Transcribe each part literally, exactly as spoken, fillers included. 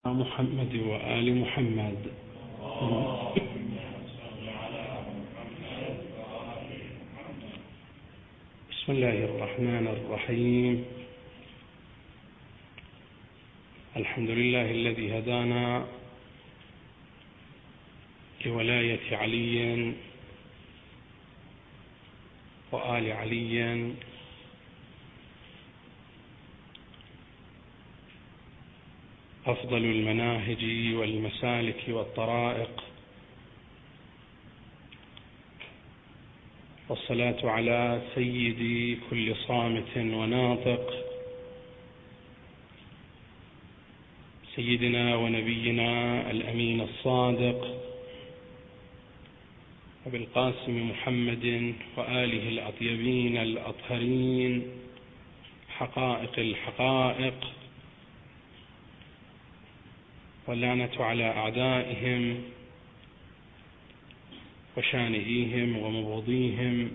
محمد وآل محمد. بسم الله الرحمن الرحيم. الحمد لله الذي هدانا لولاية علي وآل علي أفضل المناهج والمسالك والطرائق، والصلاة على سيد كل صامت وناطق سيدنا ونبينا الأمين الصادق أبي القاسم محمد وآله الأطيبين الأطهرين حقائق الحقائق، واللعنة على أعدائهم وشانئيهم ومبغضيهم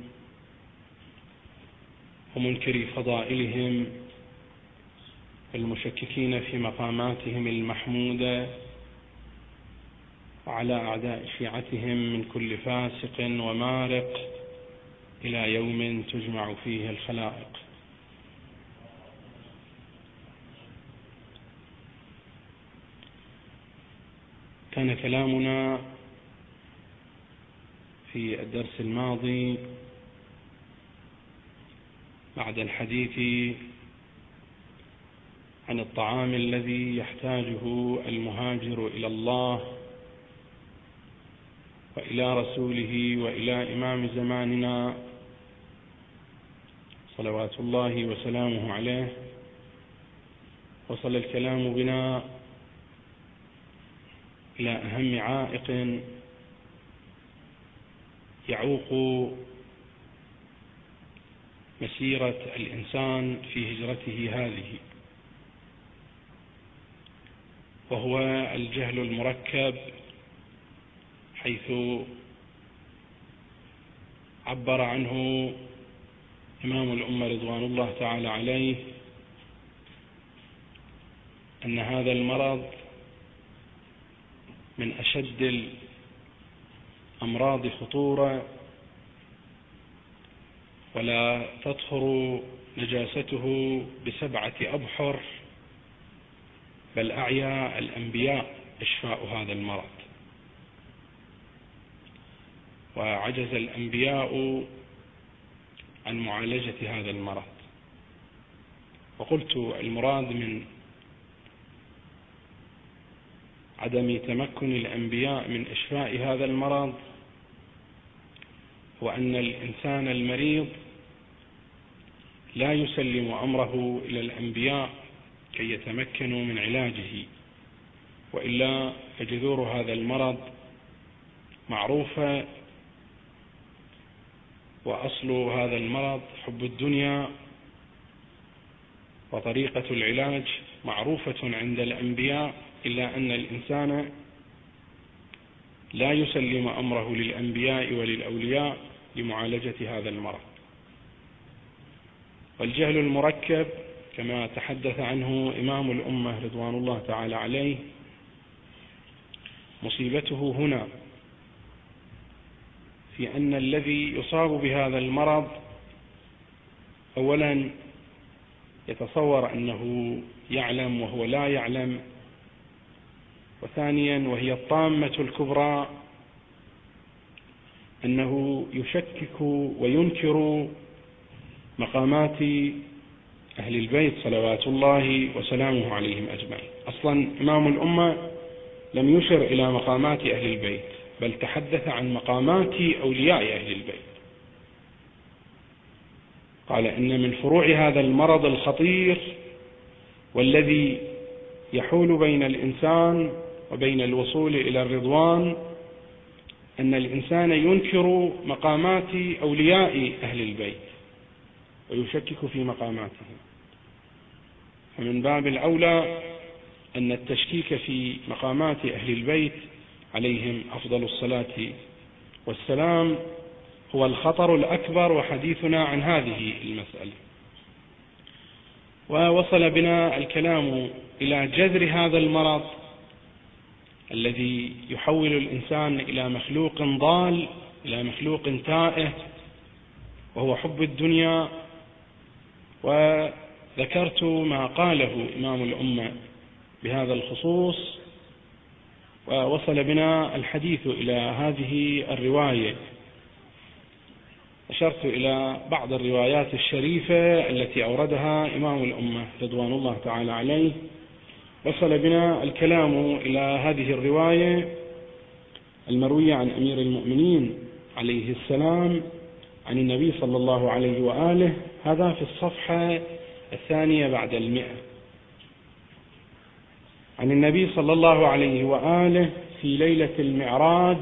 ومنكري فضائلهم المشككين في مقاماتهم المحمودة، وعلى أعداء شيعتهم من كل فاسق ومارق إلى يوم تجمع فيه الخلائق. كان كلامنا في الدرس الماضي بعد الحديث عن الطعام الذي يحتاجه المهاجر إلى الله وإلى رسوله وإلى إمام زماننا صلوات الله وسلامه عليه، وصل الكلام بنا إلى أهم عائق يعوق مسيرة الإنسان في هجرته هذه، وهو الجهل المركب، حيث عبر عنه إمام الأمة رضوان الله تعالى عليه أن هذا المرض من أشد الأمراض خطورة، ولا تطهر نجاسته بسبعة أبحر، بل أعيا الأنبياء إشفاء هذا المرض، وعجز الأنبياء عن معالجة هذا المرض. وقلت المراد من عدم تمكن الأنبياء من إشفاء هذا المرض هو أن الإنسان المريض لا يسلم أمره إلى الأنبياء كي يتمكنوا من علاجه، وإلا فجذور هذا المرض معروفة، وأصل هذا المرض حب الدنيا، وطريقة العلاج معروفة عند الأنبياء، إلا أن الإنسان لا يسلم أمره للأنبياء وللأولياء لمعالجة هذا المرض. والجهل المركب كما تحدث عنه إمام الأمة رضوان الله تعالى عليه مصيبته هنا في أن الذي يصاب بهذا المرض أولا يتصور أنه يعلم وهو لا يعلم، وثانيا وهي الطامة الكبرى أنه يشكك وينكر مقامات أهل البيت صلوات الله وسلامه عليهم أجمعين. أصلا إمام الأمة لم يشر إلى مقامات أهل البيت، بل تحدث عن مقامات أولياء أهل البيت. قال إن من فروع هذا المرض الخطير والذي يحول بين الإنسان وبين الوصول إلى الرضوان أن الإنسان ينكر مقامات أولياء أهل البيت ويشكك في مقاماتهم. فمن باب الأولى أن التشكيك في مقامات أهل البيت عليهم أفضل الصلاة والسلام هو الخطر الأكبر، وحديثنا عن هذه المسألة. ووصل بنا الكلام إلى جذر هذا المرض الذي يحول الإنسان إلى مخلوق ضال، إلى مخلوق تائه، وهو حب الدنيا. وذكرت ما قاله إمام الأمة بهذا الخصوص، ووصل بنا الحديث إلى هذه الرواية. أشرت إلى بعض الروايات الشريفة التي أوردها إمام الأمة رضوان الله تعالى عليه. وصل بنا الكلام إلى هذه الرواية المروية عن أمير المؤمنين عليه السلام عن النبي صلى الله عليه وآله، هذا في الصفحة الثانية بعد المئة، عن النبي صلى الله عليه وآله في ليلة المعراج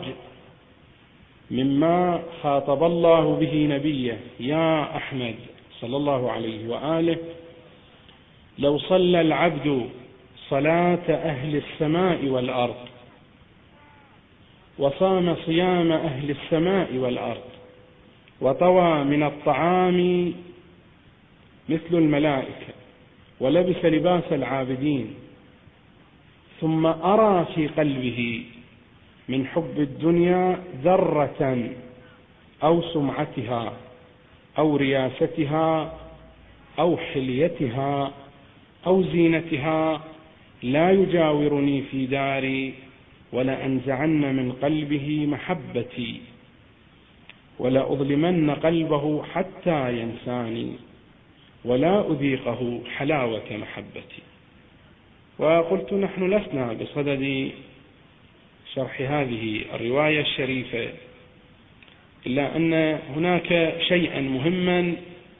مما خاطب الله به نبيه: يا أحمد صلى الله عليه وآله، لو صلى العبد صلاة أهل السماء والأرض، وصام صيام أهل السماء والأرض، وطوى من الطعام مثل الملائكة، ولبس لباس العابدين، ثم أرى في قلبه من حب الدنيا ذرة أو سمعتها أو رياستها أو حليتها أو زينتها لا يجاورني في داري، ولأنزعن من قلبه محبتي، ولأظلمن قلبه حتى ينساني، ولا أذيقه حلاوة محبتي. وقلت نحن لسنا بصدد شرح هذه الرواية الشريفة، إلا أن هناك شيئا مهما،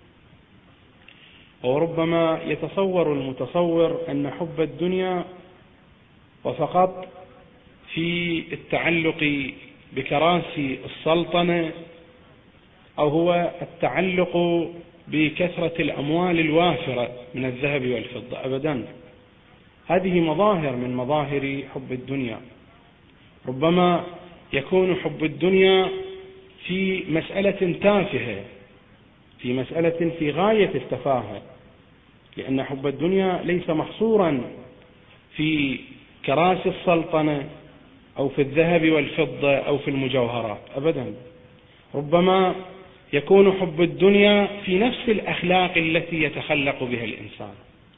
وربما يتصور المتصور أن حب الدنيا وفقط في التعلق بكراسي السلطنة، أو هو التعلق بكثرة الأموال الوافرة من الذهب والفضة. أبدا، هذه مظاهر من مظاهر حب الدنيا. ربما يكون حب الدنيا في مسألة تافهة، في مسألة في غاية التفاهة، لأن حب الدنيا ليس محصورا في كراسي السلطنة أو في الذهب والفضة أو في المجوهرات. أبدا، ربما يكون حب الدنيا في نفس الأخلاق التي يتخلق بها الإنسان،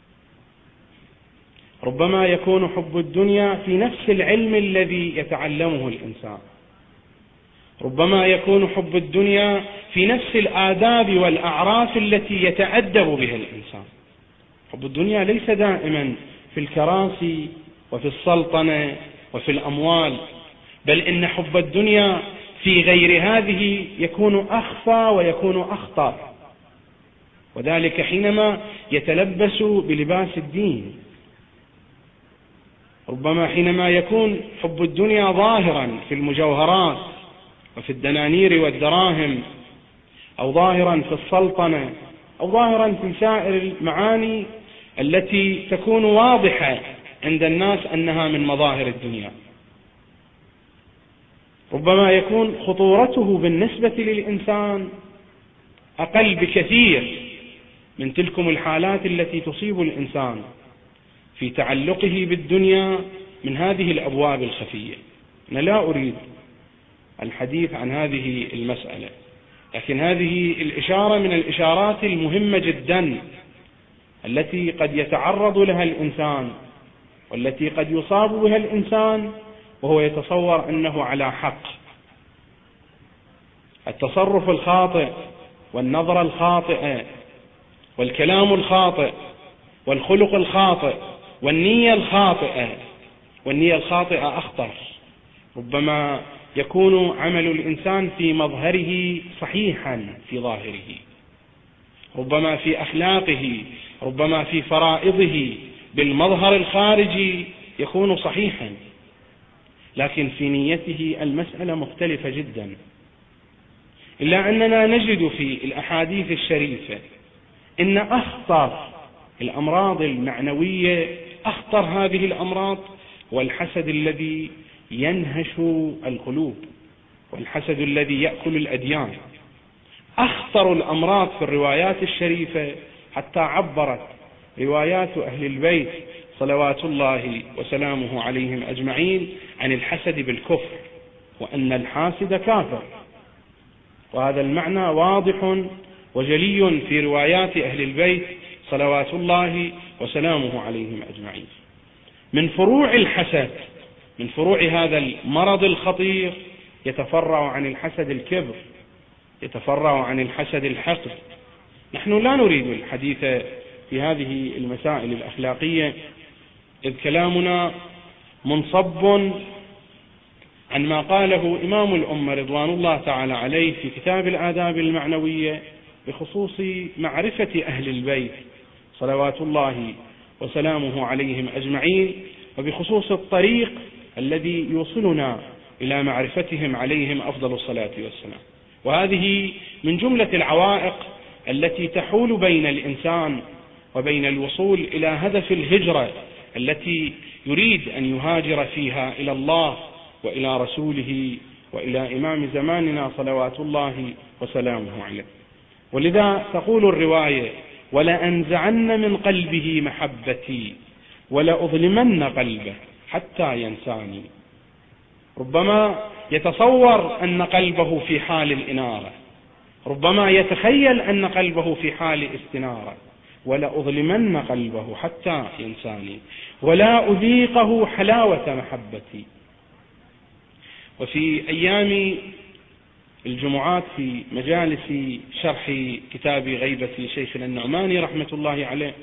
ربما يكون حب الدنيا في نفس العلم الذي يتعلمه الإنسان، ربما يكون حب الدنيا في نفس الآداب والأعراف التي يتأدب بها الإنسان. حب الدنيا ليس دائما في الكراسي وفي السلطنة وفي الأموال، بل إن حب الدنيا في غير هذه يكون أخفى ويكون أخطر، وذلك حينما يتلبس بلباس الدين. ربما حينما يكون حب الدنيا ظاهرا في المجوهرات وفي الدنانير والدراهم، أو ظاهرا في السلطنة، أو ظاهرا في سائر المعاني التي تكون واضحة عند الناس أنها من مظاهر الدنيا. ربما يكون خطورته بالنسبة للإنسان أقل بكثير من تلكم الحالات التي تصيب الإنسان في تعلقه بالدنيا من هذه الأبواب الخفية. أنا لا أريد الحديث عن هذه المسألة، لكن هذه الإشارة من الإشارات المهمة جدا التي قد يتعرض لها الإنسان، والتي قد يصاب بها الإنسان وهو يتصور أنه على حق. التصرف الخاطئ والنظرة الخاطئة والكلام الخاطئ والخلق الخاطئ والنية الخاطئة، والنية الخاطئة أخطر. ربما يكون عمل الإنسان في مظهره صحيحا في ظاهره، ربما في أخلاقه، ربما في فرائضه بالمظهر الخارجي يكون صحيحا، لكن في نيته المسألة مختلفة جدا. إلا أننا نجد في الأحاديث الشريفة إن أخطر الأمراض المعنوية، أخطر هذه الأمراض والحسد الذي ينهش القلوب، والحسد الذي يأكل الأديان. أخطر الأمراض في الروايات الشريفة، حتى عبرت روايات أهل البيت صلوات الله وسلامه عليهم أجمعين عن الحسد بالكفر، وأن الحاسد كافر، وهذا المعنى واضح وجلي في روايات أهل البيت صلوات الله وسلامه عليهم أجمعين. من فروع الحسد، من فروع هذا المرض الخطير، يتفرع عن الحسد الكبر، يتفرع عن الحسد الحقد. نحن لا نريد الحديث في هذه المسائل الأخلاقية، إذ كلامنا منصب عن ما قاله إمام الأمة رضوان الله تعالى عليه في كتاب الآداب المعنوية بخصوص معرفة أهل البيت صلوات الله وسلامه عليهم أجمعين، وبخصوص الطريق الذي يوصلنا إلى معرفتهم عليهم أفضل الصلاة والسلام. وهذه من جملة العوائق التي تحول بين الإنسان وبين الوصول إلى هدف الهجرة التي يريد أن يهاجر فيها إلى الله وإلى رسوله وإلى إمام زماننا صلوات الله وسلامه عليه. ولذا تقول الرواية: ولأنزعن من قلبه محبتي ولأظلمن قلبه حتى ينساني. ربما يتصور أن قلبه في حال الإنارة، ربما يتخيل أن قلبه في حال استنارة. ولأظلمن قلبه حتى ينساني ولا أذيقه حلاوة محبتي. وفي أيام الجمعات في مجالس شرح كتاب غيبة شيخنا النعماني رحمة الله عليه،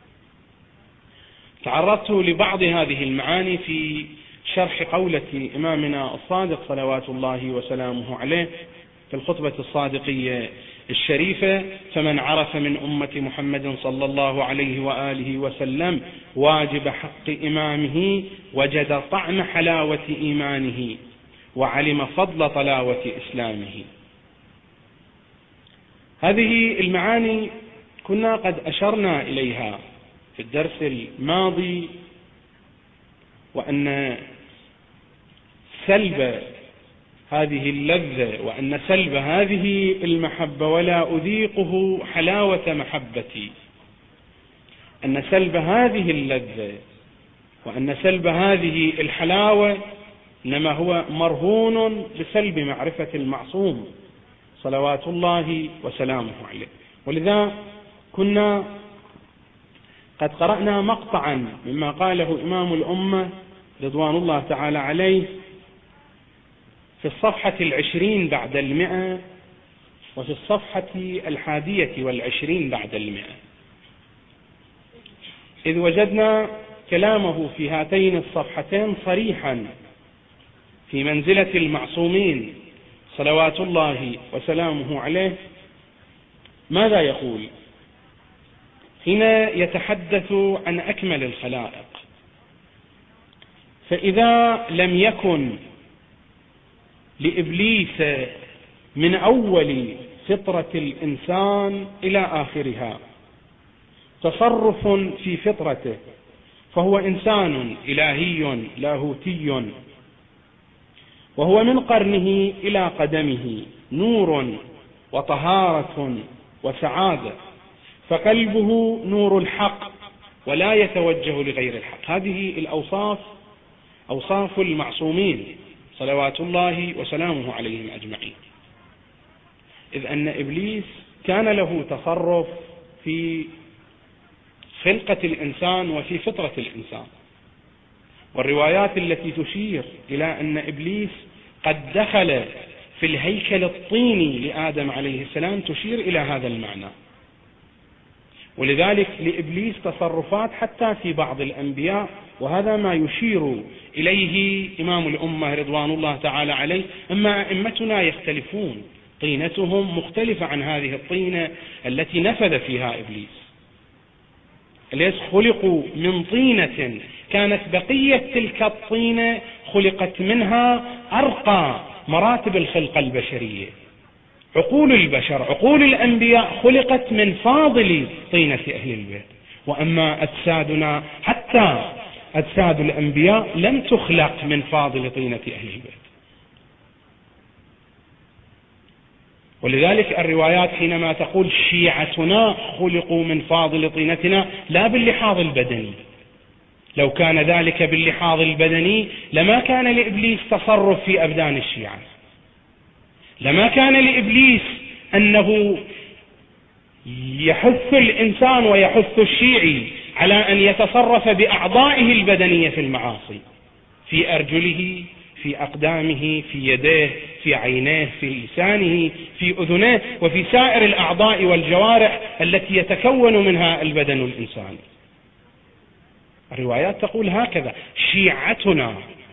تعرضت لبعض هذه المعاني في شرح قولة إمامنا الصادق صلوات الله وسلامه عليه في الخطبة الصادقية الشريفة: فمن عرف من أمة محمد صلى الله عليه وآله وسلم واجب حق إمامه وجد طعم حلاوة إيمانه وعلم فضل طلاوة إسلامه. هذه المعاني كنا قد أشرنا إليها في الدرس الماضي، وأن سلب هذه اللذة وأن سلب هذه المحبة ولا أذيقه حلاوة محبتي، أن سلب هذه اللذة وأن سلب هذه الحلاوة إنما هو مرهون بسلب معرفة المعصوم صلوات الله وسلامه عليه. ولذا كنا قد قرأنا مقطعا مما قاله إمام الأمة رضوان الله تعالى عليه في الصفحة العشرين بعد المئة وفي الصفحة الحادية والعشرين بعد المئة، إذ وجدنا كلامه في هاتين الصفحتين صريحا في منزلة المعصومين صلوات الله وسلامه عليه. ماذا يقول حين يتحدث عن أكمل الخلائق؟ فإذا لم يكن لإبليس من أول فطرة الإنسان إلى آخرها تصرف في فطرته، فهو إنسان إلهي لاهوتي، وهو من قرنه إلى قدمه نور وطهارة وسعادة، فقلبه نور الحق ولا يتوجه لغير الحق. هذه الأوصاف أوصاف المعصومين صلوات الله وسلامه عليهم أجمعين. إذ أن إبليس كان له تصرف في خلقة الإنسان وفي فطرة الإنسان، والروايات التي تشير إلى أن إبليس قد دخل في الهيكل الطيني لآدم عليه السلام تشير إلى هذا المعنى. ولذلك لإبليس تصرفات حتى في بعض الأنبياء، وهذا ما يشير إليه إمام الأمة رضوان الله تعالى عليه. أما أئمتنا يختلفون، طينتهم مختلفة عن هذه الطينة التي نفذ فيها إبليس. أليس خلقوا من طينة كانت بقية تلك الطينة خلقت منها أرقى مراتب الخلقة البشرية. عقول البشر، عقول الأنبياء خلقت من فاضل طينة أهل البيت، وأما أجسادنا حتى أجساد الأنبياء لم تخلق من فاضل طينة أهل البيت. ولذلك الروايات حينما تقول شيعتنا خلقوا من فاضل طينتنا لا باللحاظ البدني، لو كان ذلك باللحاظ البدني لما كان لإبليس تصرف في أبدان الشيعة، لما كان لإبليس أنه يحث الإنسان ويحث الشيعي على أن يتصرف بأعضائه البدنية في المعاصي، في أرجله، في أقدامه، في يديه، في عينيه، في لسانه، في أذنيه، وفي سائر الأعضاء والجوارح التي يتكون منها البدن الإنساني. الروايات تقول هكذا: شيعتنا،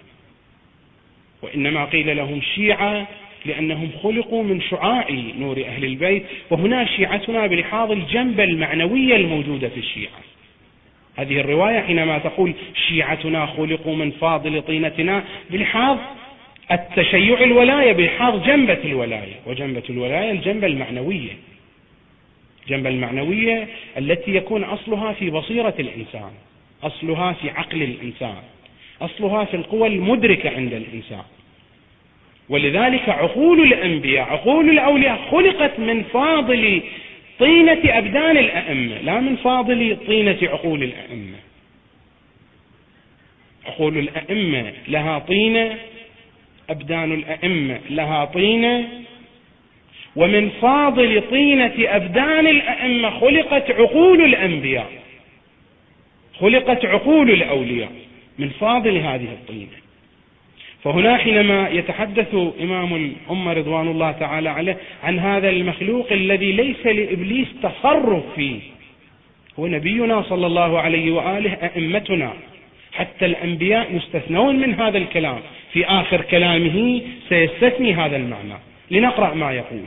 وإنما قيل لهم شيعة لأنهم خلقوا من شعاع نور أهل البيت، وهنا شيعتنا بلحاظ الجنبة المعنوية الموجودة في الشيعة. هذه الرواية حينما تقول شيعتنا خلقوا من فاضل طينتنا بلحاظ التشيع الولاية، بلحاظ جنبة الولاية، وجنبة الولاية الجنبة المعنوية، الجنبة المعنوية التي يكون أصلها في بصيرة الإنسان، أصلها في عقل الإنسان، أصلها في القوى المدركة عند الإنسان. ولذلك عقول الأنبياء، عقول الأولياء خلقت من فاضل طينة أبدان الأئمة، لا من فاضل طينة عقول الأئمة. عقول الأئمة لها طينة، أبدان الأئمة لها طينة، ومن فاضل طينة أبدان الأئمة خلقت عقول الأنبياء، خلقت عقول الأولياء من فاضل هذه الطينة. فهنا حينما يتحدث إمام الأمة رضوان الله تعالى عليه عن هذا المخلوق الذي ليس لإبليس تصرف فيه، هو نبينا صلى الله عليه وآله، أئمتنا، حتى الأنبياء يستثنون من هذا الكلام، في آخر كلامه سيستثني هذا المعنى. لنقرأ ما يقول: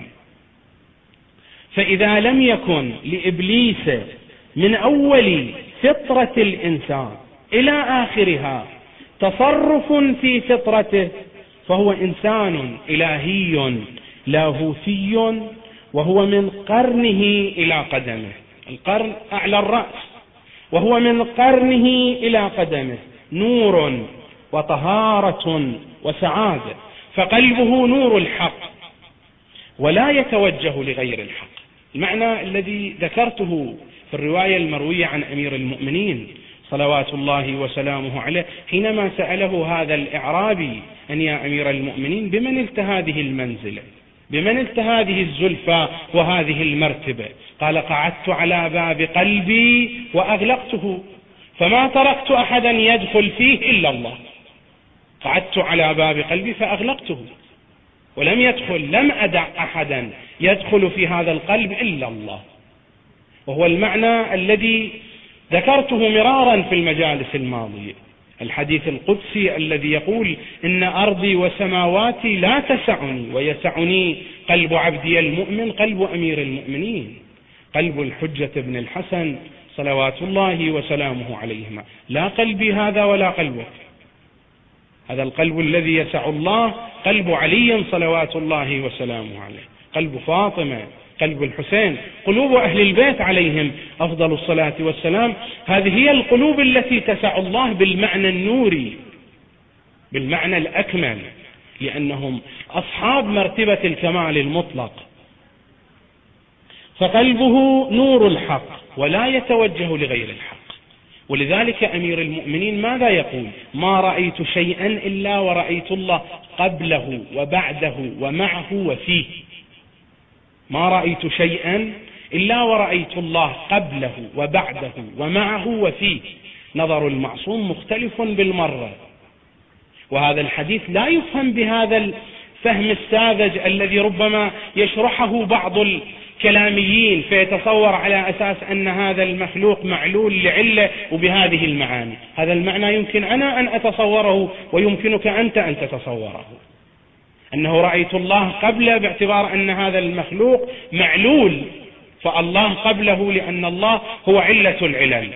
فإذا لم يكن لإبليس من أول فطرة الإنسان إلى آخرها تصرف في فطرته فهو إنسان إلهي لاهوثي، وهو من قرنه إلى قدمه، القرن أعلى الرأس، وهو من قرنه إلى قدمه نور وطهارة وسعادة، فقلبه نور الحق ولا يتوجه لغير الحق. المعنى الذي ذكرته في الرواية المروية عن أمير المؤمنين صلوات الله وسلامه عليه حينما سأله هذا الإعرابي: أن يا أمير المؤمنين بمن نلت هذه المنزلة، بمن نلت هذه الزلفى وهذه المرتبة؟ قال: قعدت على باب قلبي وأغلقته، فما تركت أحدا يدخل فيه إلا الله. قعدت على باب قلبي فأغلقته ولم يدخل، لم أدع أحدا يدخل في هذا القلب إلا الله. وهو المعنى الذي ذكرته مرارا في المجالس الماضية، الحديث القدسي الذي يقول: إن أرضي وسماواتي لا تسعني ويسعني قلب عبدي المؤمن قلب أمير المؤمنين، قلب الحجة بن الحسن صلوات الله وسلامه عليهما، لا قلبي هذا ولا قلبك. هذا القلب الذي يسع الله قلب علي صلوات الله وسلامه عليه، قلب فاطمة، قلب الحسين، قلوب أهل البيت عليهم أفضل الصلاة والسلام. هذه هي القلوب التي تسع الله بالمعنى النوري، بالمعنى الأكمل، لأنهم أصحاب مرتبة الكمال المطلق. فقلبه نور الحق ولا يتوجه لغير الحق. ولذلك أمير المؤمنين ماذا يقول؟ ما رأيت شيئا إلا ورأيت الله قبله وبعده ومعه وفيه. ما رأيت شيئا إلا ورأيت الله قبله وبعده ومعه وفيه. نظر المعصوم مختلف بالمرة، وهذا الحديث لا يفهم بهذا الفهم الساذج الذي ربما يشرحه بعض الكلاميين فيتصور على أساس أن هذا المخلوق معلول لعلة وبهذه المعاني. هذا المعنى يمكن أنا أن أتصوره ويمكنك أنت أن تتصوره، أنه رأيت الله قبله باعتبار أن هذا المخلوق معلول، فالله قبله لأن الله هو علة العلل،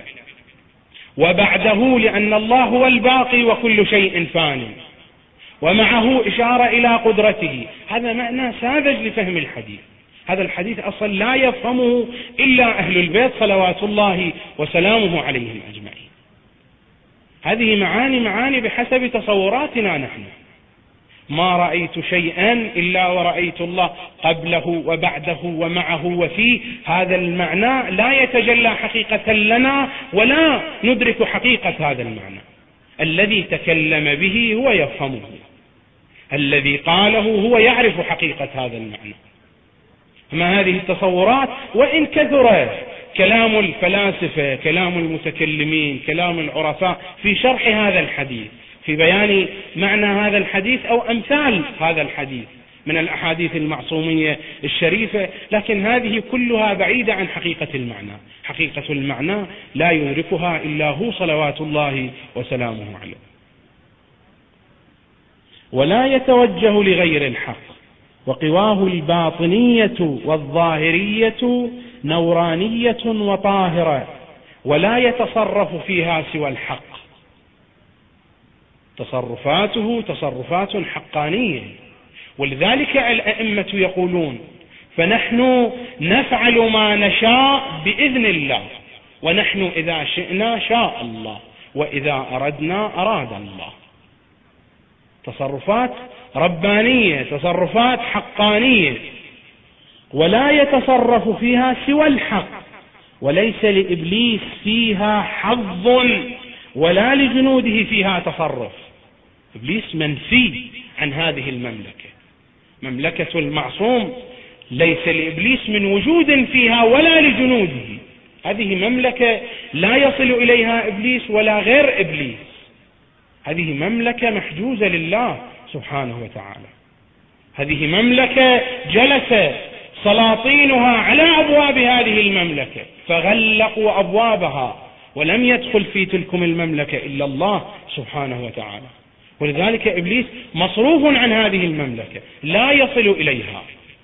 وبعده لأن الله هو الباقي وكل شيء فانٍ، ومعه إشارة إلى قدرته. هذا معنى ساذج لفهم الحديث. هذا الحديث أصلا لا يفهمه إلا أهل البيت صلوات الله وسلامه عليهم أجمعين. هذه معاني معاني بحسب تصوراتنا نحن. ما رأيت شيئا إلا ورأيت الله قبله وبعده ومعه وفيه. هذا المعنى لا يتجلى حقيقة لنا ولا ندرك حقيقة هذا المعنى. الذي تكلم به هو يفهمه، الذي قاله هو يعرف حقيقة هذا المعنى. أما هذه التصورات وإن كثر كلام الفلاسفة، كلام المتكلمين، كلام العرفاء في شرح هذا الحديث، في بيان معنى هذا الحديث أو أمثال هذا الحديث من الأحاديث المعصومية الشريفة، لكن هذه كلها بعيدة عن حقيقة المعنى. حقيقة المعنى لا يدركها إلا هو صلوات الله وسلامه عليه. ولا يتوجه لغير الحق، وقواه الباطنية والظاهرية نورانية وطاهرة، ولا يتصرف فيها سوى الحق. تصرفاته تصرفات حقانية، ولذلك الأئمة يقولون: فنحن نفعل ما نشاء بإذن الله، ونحن إذا شئنا شاء الله، وإذا أردنا أراد الله. تصرفات ربانية، تصرفات حقانية، ولا يتصرف فيها سوى الحق، وليس لإبليس فيها حظ ولا لجنوده فيها تصرف. إبليس منفي عن هذه المملكة، مملكة المعصوم ليس لإبليس من وجود فيها ولا لجنوده. هذه مملكة لا يصل إليها إبليس ولا غير إبليس، هذه مملكة محجوزة لله سبحانه وتعالى. هذه مملكة جلس سلاطينها على أبواب هذه المملكة فغلقوا أبوابها، ولم يدخل في تلكم المملكة إلا الله سبحانه وتعالى. ولذلك إبليس مصروف عن هذه المملكة، لا يصل إليها.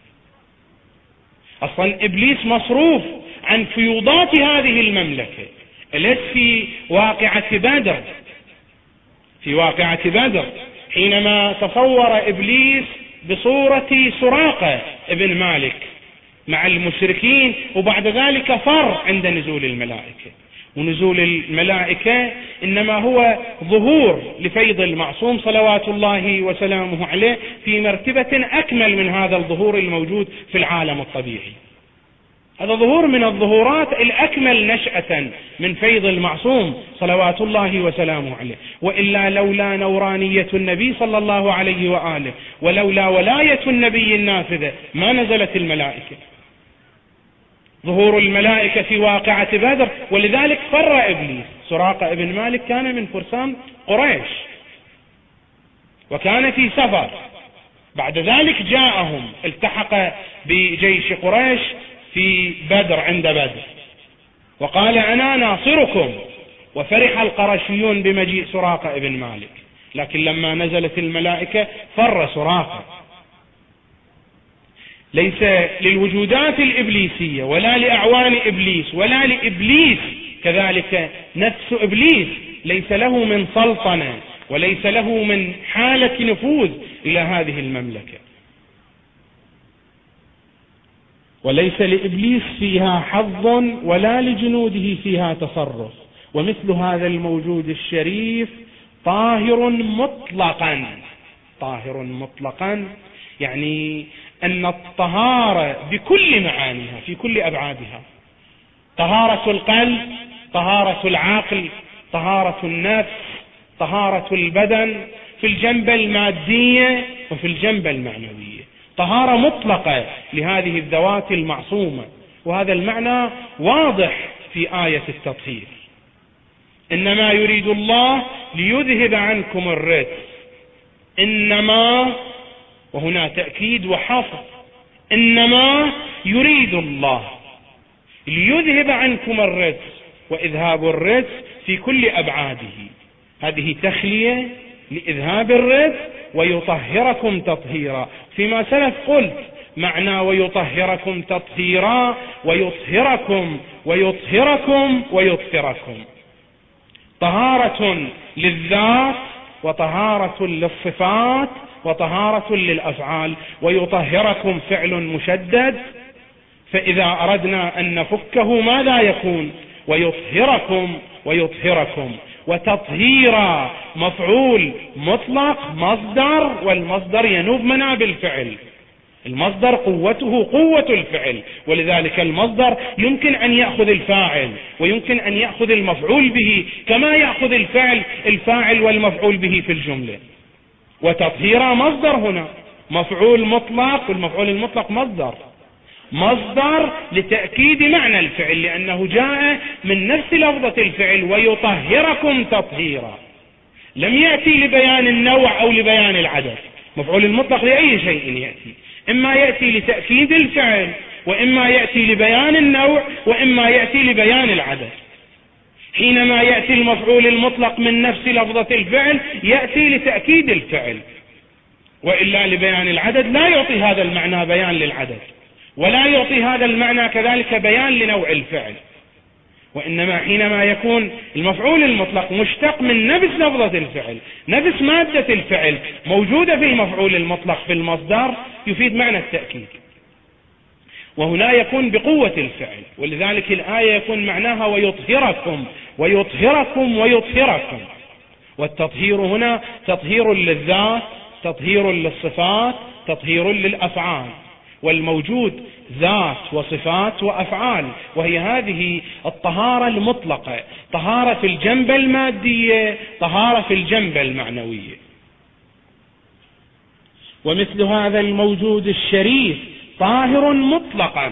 أصلا إبليس مصروف عن فيوضات هذه المملكة. أليس في واقعة بدر، في واقعة بدر حينما تصور إبليس بصورة سراقة ابن مالك مع المشركين، وبعد ذلك فر عند نزول الملائكة. ونزول الملائكة إنما هو ظهور لفيض المعصوم صلوات الله وسلامه عليه في مرتبة أكمل من هذا الظهور الموجود في العالم الطبيعي. هذا ظهور من الظهورات الأكمل نشأة من فيض المعصوم صلوات الله وسلامه عليه. وإلا لولا نورانية النبي صلى الله عليه وآله، ولولا ولاية النبي النافذة، ما نزلت الملائكة. ظهور الملائكة في واقعة بدر، ولذلك فر إبليس. سراقة ابن مالك كان من فرسان قريش وكان في سفر، بعد ذلك جاءهم، التحق بجيش قريش في بدر عند بدر وقال: أنا ناصركم. وفرح القرشيون بمجيء سراقة ابن مالك، لكن لما نزلت الملائكة فر سراقة. ليس للوجودات الإبليسية ولا لأعوان إبليس ولا لإبليس كذلك نفس إبليس ليس له من سلطنة وليس له من حالة نفوذ إلى هذه المملكة. وليس لإبليس فيها حظ ولا لجنوده فيها تصرف. ومثل هذا الموجود الشريف طاهر مطلقا. طاهر مطلقا يعني أن الطهارة بكل معانيها في كل أبعادها، طهارة القلب، طهارة العقل، طهارة النفس، طهارة البدن، في الجنبة المادية وفي الجنبة المعنوية، طهارة مطلقة لهذه الذوات المعصومة. وهذا المعنى واضح في آية التطهير: إنما يريد الله ليذهب عنكم الرجس. إنما، وهنا تأكيد وحصر، إنما يريد الله ليذهب عنكم الرجس، وإذهاب الرجس في كل أبعاده. هذه تخلية لإذهاب الرجس ويطهركم تطهيرا. فيما سلف قلت معنى ويطهركم تطهيرا ويطهركم ويطهركم ويطهركم: طهارة للذات، وطهارة للصفات، وطهارة للأفعال. ويطهركم فعل مشدد، فإذا أردنا أن نفكه ماذا يكون؟ ويطهركم ويطهركم. وتطهيرا مفعول مطلق مصدر، والمصدر ينوب مناب الفعل. المصدر قوته قوة الفعل، ولذلك المصدر يمكن أن يأخذ الفاعل ويمكن أن يأخذ المفعول به، كما يأخذ الفعل الفاعل والمفعول به في الجملة. وتطهيرا مصدر هنا مفعول مطلق، والمفعول المطلق مصدر مصدر لتأكيد معنى الفعل، لأنه جاء من نفس لفظة الفعل ويطهركم تطهيرا. لم يأتي لبيان النوع أو لبيان العدد. مفعول المطلق لأي شيء يأتي، إما يأتي لتأكيد الفعل، وإما يأتي لبيان النوع، وإما يأتي لبيان العدد. حينما يأتي المفعول المطلق من نفس لفظة الفعل يأتي لتأكيد الفعل، وإلا لبيان العدد لا يعطي هذا المعنى بيان للعدد، ولا يعطي هذا المعنى كذلك بيان لنوع الفعل. وإنما حينما يكون المفعول المطلق مشتق من نفس لفظة الفعل، نفس مادة الفعل موجودة في المفعول المطلق في المصدر، يفيد معنى التأكيد. وهنا يكون بقوة الفعل، ولذلك الآية يكون معناها ويطهركم ويطهركم ويطهركم. والتطهير هنا تطهير للذات، تطهير للصفات، تطهير للأفعال. والموجود ذات وصفات وأفعال، وهي هذه الطهارة المطلقة، طهارة في الجنبة المادية، طهارة في الجنبة المعنوية. ومثل هذا الموجود الشريف طاهر مطلقا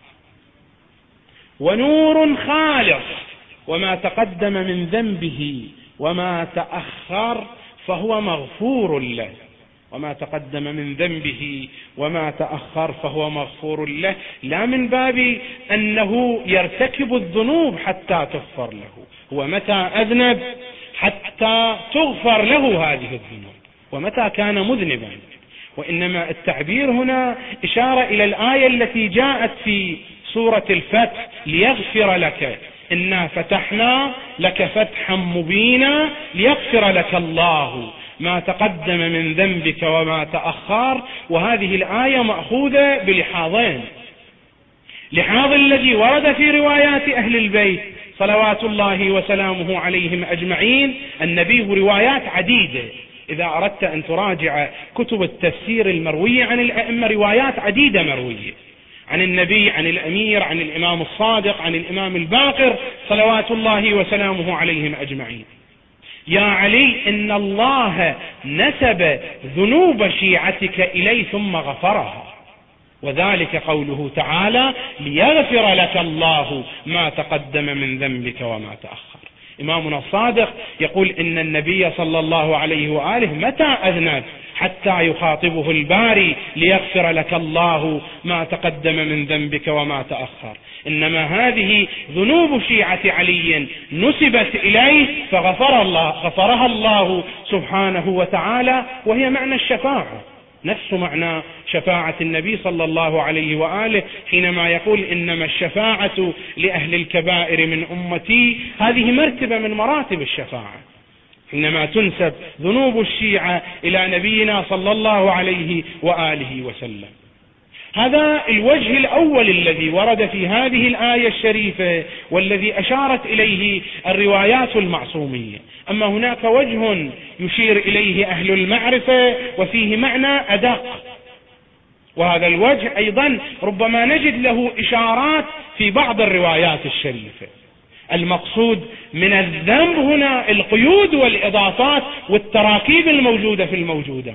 ونور خالص، وما تقدم من ذنبه وما تأخر فهو مغفور له. وما تقدم من ذنبه وما تأخر فهو مغفور له، لا من باب أنه يرتكب الذنوب حتى تغفر له، هو متى أذنب حتى تغفر له هذه الذنوب، ومتى كان مذنبا. وإنما التعبير هنا إشارة إلى الآية التي جاءت في سورة الفتح: ليغفر لك إنا فتحنا لك فتحا مبينا ليغفر لك الله ما تقدم من ذنبك وما تأخر. وهذه الآية مأخوذة بلحاظين: لحاظ الذي ورد في روايات أهل البيت صلوات الله وسلامه عليهم أجمعين، النبي روايات عديدة. إذا أردت أن تراجع كتب التفسير المروية عن الأئمة روايات عديدة مروية عن النبي، عن الأمير، عن الإمام الصادق، عن الإمام الباقر صلوات الله وسلامه عليهم أجمعين. يا علي إن الله نسب ذنوب شيعتك إليه ثم غفرها، وذلك قوله تعالى: ليغفر لك الله ما تقدم من ذنبك وما تأخر. إمامنا الصادق يقول إن النبي صلى الله عليه وآله متى أذنب حتى يخاطبه الباري: ليغفر لك الله ما تقدم من ذنبك وما تأخر. إنما هذه ذنوب شيعة علي نسبت إليه فغفر الله غفرها الله سبحانه وتعالى، وهي معنى الشفاعة، نفس معنى شفاعة النبي صلى الله عليه وآله حينما يقول: إنما الشفاعة لأهل الكبائر من أمتي. هذه مرتبة من مراتب الشفاعة حينما تنسب ذنوب الشيعة إلى نبينا صلى الله عليه وآله وسلم. هذا الوجه الأول الذي ورد في هذه الآية الشريفة والذي أشارت إليه الروايات المعصومية. أما هناك وجه يشير إليه أهل المعرفة وفيه معنى أدق، وهذا الوجه أيضا ربما نجد له إشارات في بعض الروايات الشريفة. المقصود من الذنب هنا القيود والإضافات والتراكيب الموجودة في الموجودات،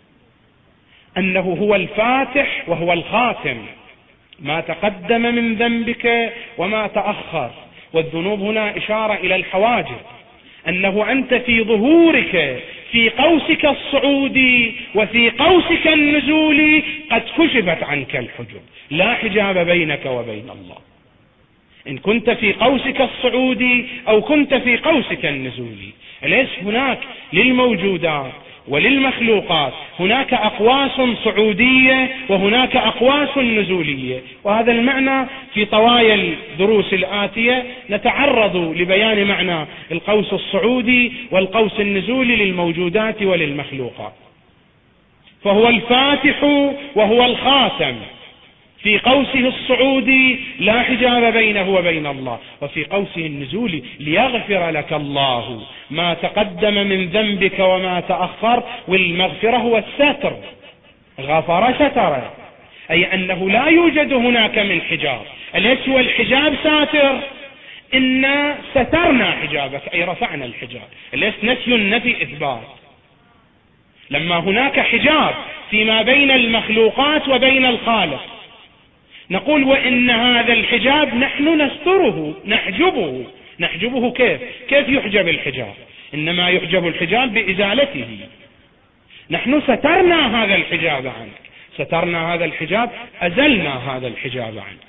أنه هو الفاتح وهو الخاتم، ما تقدم من ذنبك وما تأخر. والذنوب هنا إشارة إلى الحواجب، أنه أنت في ظهورك في قوسك الصعودي وفي قوسك النزولي قد كشفت عنك الحجب، لا حجاب بينك وبين الله، إن كنت في قوسك الصعودي أو كنت في قوسك النزولي. ليس هناك للموجودات وللمخلوقات هناك أقواس صعودية وهناك أقواس نزولية، وهذا المعنى في طوايا الدروس الآتية نتعرض لبيان معنى القوس الصعودي والقوس النزولي للموجودات وللمخلوقات. فهو الفاتح وهو الخاتم، في قوسه الصعودي لا حجاب بينه وبين الله، وفي قوسه النزولي ليغفر لك الله ما تقدم من ذنبك وما تأخر، والمغفرة هو الستر، غفر ستر، أي أنه لا يوجد هناك من حجاب. أليس هو الحجاب ساتر؟ إنا سترنا حجابك، أي رفعنا الحجاب. أليس نفي النفي إثبات؟ لما هناك حجاب فيما بين المخلوقات وبين الخالق، نقول وإن هذا الحجاب نحن نستره، نحجبه. نحجبه كيف؟ كيف يحجب الحجاب؟ إنما يحجب الحجاب بإزالته. نحن سترنا هذا الحجاب عنك، سترنا هذا الحجاب، أزلنا هذا الحجاب عنك.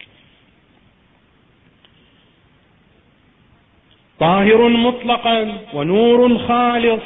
طاهر مطلقا ونور خالص،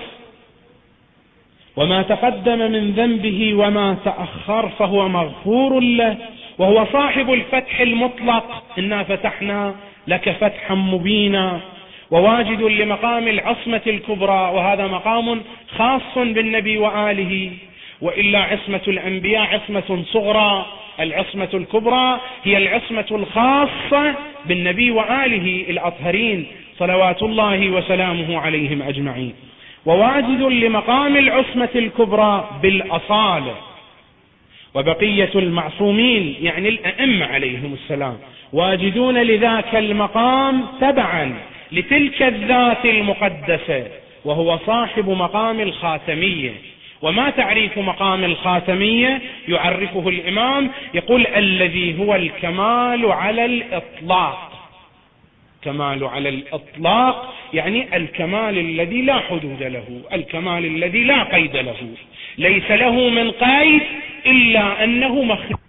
وما تقدم من ذنبه وما تأخر فهو مغفور له، وهو صاحب الفتح المطلق، إنا فتحنا لك فتحا مبينا، وواجد لمقام العصمة الكبرى، وهذا مقام خاص بالنبي وآله، وإلا عصمة الأنبياء عصمة صغرى، العصمة الكبرى هي العصمة الخاصة بالنبي وآله الأطهرين صلوات الله وسلامه عليهم أجمعين. وواجد لمقام العصمة الكبرى بالأصالة، وبقية المعصومين يعني الأئمة عليهم السلام واجدون لذاك المقام تبعا لتلك الذات المقدسة، وهو صاحب مقام الخاتمية. وما تعريف مقام الخاتمية؟ يعرفه الإمام، يقول الذي هو الكمال على الإطلاق. كمال على الإطلاق يعني الكمال الذي لا حدود له، الكمال الذي لا قيد له، ليس له من قيد إلا أنه مخلوق.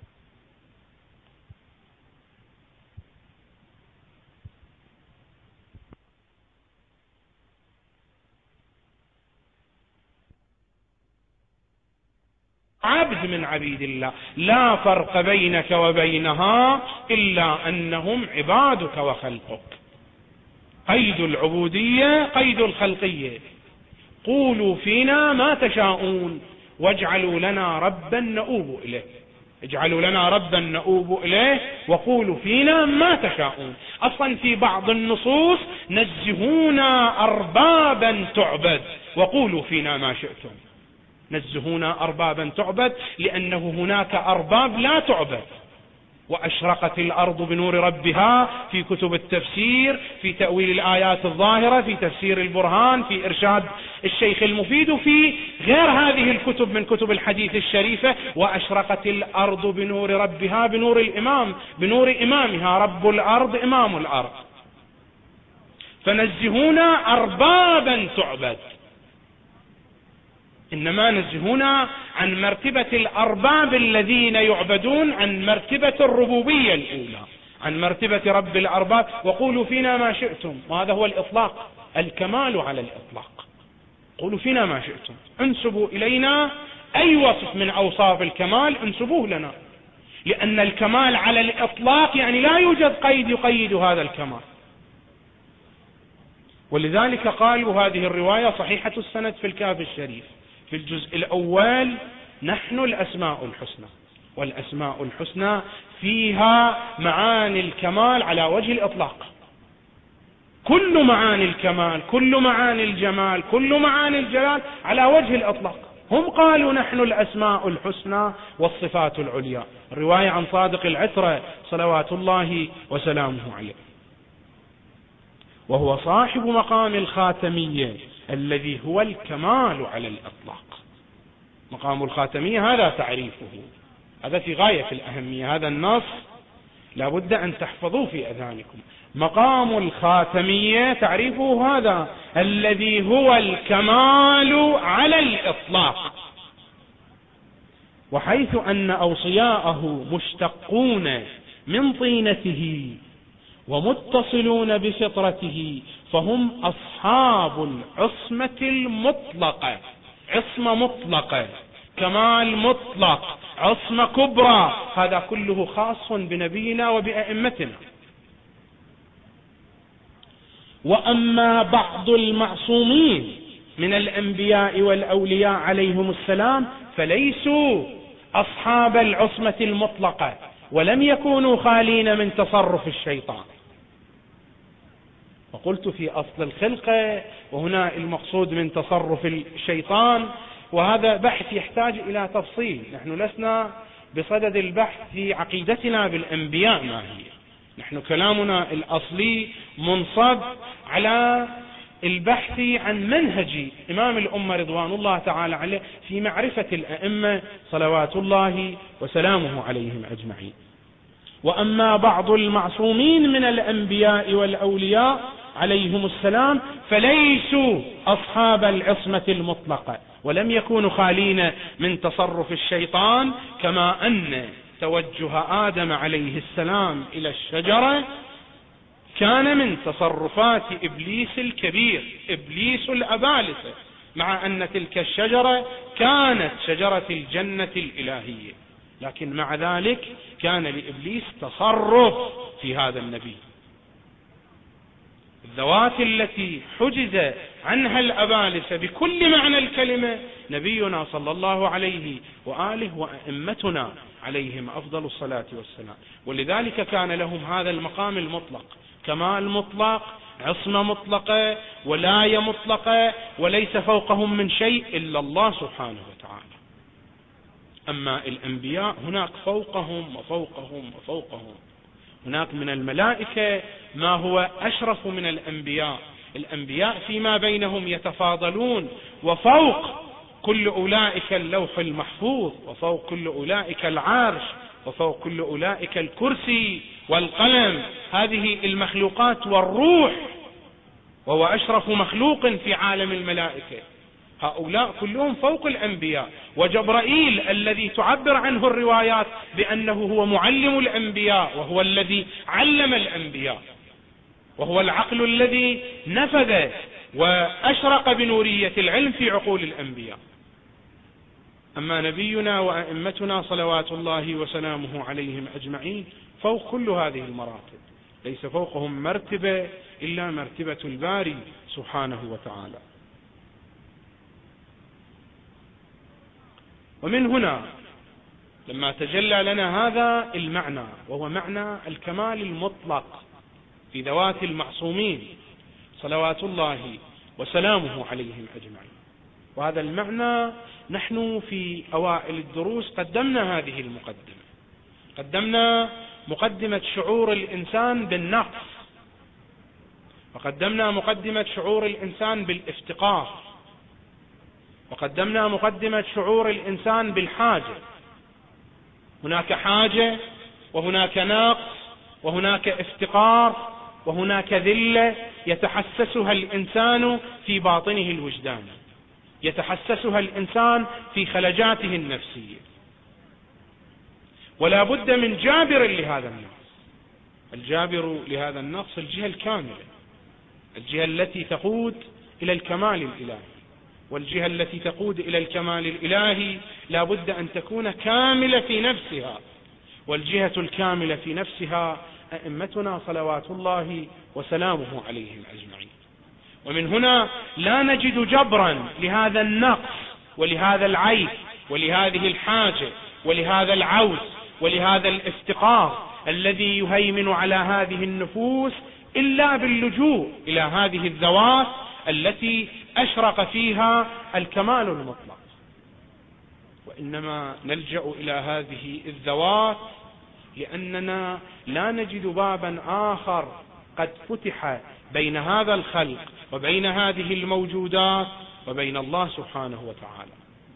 عبد من عبيد الله، لا فرق بينك وبينها إلا أنهم عبادك وخلقك. قيد العبودية قيد الخلقية. قولوا فينا ما تشاءون واجعلوا لنا ربا نؤوب إليه، اجعلوا لنا ربا نؤوب إليه وقولوا فينا ما تشاءون. أصلا في بعض النصوص نزهونا أربابا تعبد وقولوا فينا ما شئتم. نزهونا أربابا تعبد لأنه هناك أرباب لا تعبد. وأشرقت الأرض بنور ربها في كتب التفسير، في تأويل الآيات الظاهرة، في تفسير البرهان، في إرشاد الشيخ المفيد، وفي غير هذه الكتب من كتب الحديث الشريفة. وأشرقت الأرض بنور ربها، بنور الإمام، بنور إمامها، رب الأرض إمام الأرض. فنزهونا أربابا تعبد، إنما نزهونا عن مرتبة الأرباب الذين يعبدون، عن مرتبة الربوبية الأولى، عن مرتبة رب الأرباب. وقولوا فينا ما شئتم، وهذا هو الإطلاق، الكمال على الإطلاق. قولوا فينا ما شئتم، انسبوا إلينا أي وصف من أوصاف الكمال انسبوه لنا، لأن الكمال على الإطلاق يعني لا يوجد قيد يقيد هذا الكمال. ولذلك قالوا هذه الرواية صحيحة السند في الكافي الشريف في الجزء الأول: نحن الأسماء الحسنى، والأسماء الحسنى فيها معاني الكمال على وجه الإطلاق، كل معاني الكمال، كل معاني الجمال، كل معاني الجلال على وجه الإطلاق. هم قالوا نحن الأسماء الحسنى والصفات العليا. الرواية عن صادق العترة صلوات الله وسلامه عليه. وهو صاحب مقام الخاتمية الذي هو الكمال على الإطلاق. مقام الخاتمية هذا تعريفه، هذا في غاية الأهمية، هذا النص لابد أن تحفظوه في أذهانكم. مقام الخاتمية تعريفه هذا الذي هو الكمال على الإطلاق. وحيث أن أوصياءه مشتقون من طينته ومتصلون بفطرته فهم أصحاب العصمة المطلقة، عصمة مطلقة، كمال مطلق، عصمة كبرى. هذا كله خاص بنبينا وبأئمتنا. وأما بعض المعصومين من الأنبياء والأولياء عليهم السلام فليسوا أصحاب العصمة المطلقة، ولم يكونوا خالين من تصرف الشيطان. وقلت في أصل الخلقة، وهنا المقصود من تصرف الشيطان، وهذا بحث يحتاج إلى تفصيل. نحن لسنا بصدد البحث في عقيدتنا بالأنبياء ما هي، نحن كلامنا الأصلي منصب على البحث عن منهج إمام الأمة رضوان الله تعالى عليه في معرفة الأئمة صلوات الله وسلامه عليهم أجمعين. وأما بعض المعصومين من الأنبياء والأولياء عليهم السلام فليسوا أصحاب العصمة المطلقة، ولم يكونوا خالين من تصرف الشيطان، كما أن توجه آدم عليه السلام إلى الشجرة كان من تصرفات إبليس الكبير، إبليس الأبالسة، مع أن تلك الشجرة كانت شجرة الجنة الإلهية، لكن مع ذلك كان لإبليس تصرف في هذا النبي. الذوات التي حجز عنها الأبالسة بكل معنى الكلمة نبينا صلى الله عليه وآله وأئمتنا عليهم أفضل الصلاة والسلام، ولذلك كان لهم هذا المقام المطلق، كمال مطلق، عصمة مطلقة، ولاية مطلقة، وليس فوقهم من شيء إلا الله سبحانه وتعالى. أما الأنبياء هناك فوقهم وفوقهم وفوقهم، هناك من الملائكة ما هو أشرف من الأنبياء، الأنبياء فيما بينهم يتفاضلون، وفوق كل أولئك اللوح المحفوظ، وفوق كل أولئك العرش، وفوق كل أولئك الكرسي والقلم، هذه المخلوقات والروح، وهو أشرف مخلوق في عالم الملائكة. هؤلاء كلهم فوق الأنبياء. وجبرائيل الذي تعبر عنه الروايات بأنه هو معلم الأنبياء، وهو الذي علم الأنبياء، وهو العقل الذي نفذ وأشرق بنورية العلم في عقول الأنبياء. أما نبينا وأئمتنا صلوات الله وسلامه عليهم أجمعين فوق كل هذه المراتب، ليس فوقهم مرتبة إلا مرتبة الباري سبحانه وتعالى. ومن هنا لما تجلى لنا هذا المعنى، وهو معنى الكمال المطلق في ذوات المعصومين صلوات الله وسلامه عليهم أجمعين، وهذا المعنى نحن في أوائل الدروس قدمنا هذه المقدمة، قدمنا مقدمة شعور الإنسان بالنقص، وقدمنا مقدمة شعور الإنسان بالافتقار، وقدمنا مقدمة شعور الإنسان بالحاجة. هناك حاجة، وهناك نقص، وهناك افتقار، وهناك ذلة يتحسسها الإنسان في باطنه الوجداني، يتحسسها الإنسان في خلجاته النفسية، ولا بد من جابر لهذا النقص. الجابر لهذا النقص الجهة الكاملة، الجهة التي تقود إلى الكمال الإلهي، والجهة التي تقود إلى الكمال الإلهي لا بد أن تكون كاملة في نفسها، والجهة الكاملة في نفسها أئمتنا صلوات الله وسلامه عليهم أجمعين. ومن هنا لا نجد جبرا لهذا النقص ولهذا العيب ولهذه الحاجة ولهذا العوز ولهذا الافتقار الذي يهيمن على هذه النفوس إلا باللجوء إلى هذه الذوات التي أشرق فيها الكمال المطلق. وإنما نلجأ إلى هذه الذوات لأننا لا نجد بابا آخر قد فتح بين هذا الخلق وبين هذه الموجودات وبين الله سبحانه وتعالى.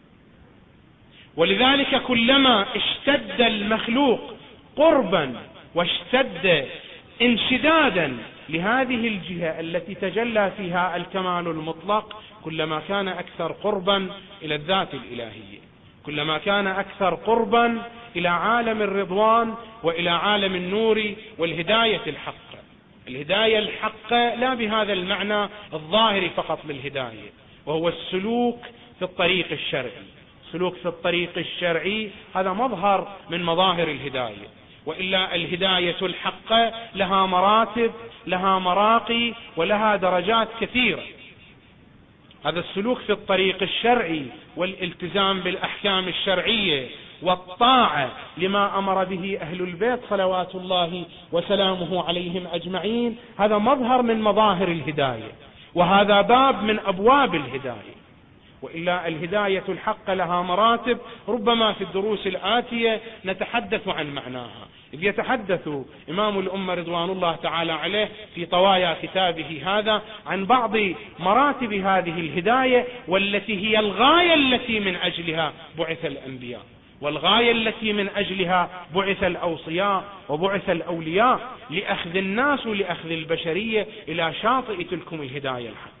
ولذلك كلما اشتد المخلوق قربا واشتد انشدادا لهذه الجهة التي تجلى فيها الكمال المطلق، كلما كان أكثر قربا إلى الذات الإلهية، كلما كان أكثر قربا إلى عالم الرضوان وإلى عالم النور والهداية الحقة. الهداية الحقة لا بهذا المعنى الظاهر فقط للهداية، وهو السلوك في الطريق الشرعي. سلوك في الطريق الشرعي هذا مظهر من مظاهر الهداية، وإلا الهداية الحقة لها مراتب، لها مراقي، ولها درجات كثيرة. هذا السلوك في الطريق الشرعي والالتزام بالأحكام الشرعية والطاعة لما أمر به أهل البيت صلوات الله وسلامه عليهم أجمعين، هذا مظهر من مظاهر الهداية، وهذا باب من أبواب الهداية. وإلا الهداية الحق لها مراتب، ربما في الدروس الآتية نتحدث عن معناها. إذ يتحدث إمام الأمة رضوان الله تعالى عليه في طوايا كتابه هذا عن بعض مراتب هذه الهداية، والتي هي الغاية التي من أجلها بعث الأنبياء، والغاية التي من أجلها بعث الأوصياء وبعث الأولياء، لأخذ الناس ولأخذ البشرية إلى شاطئ تلكم الهداية الحق.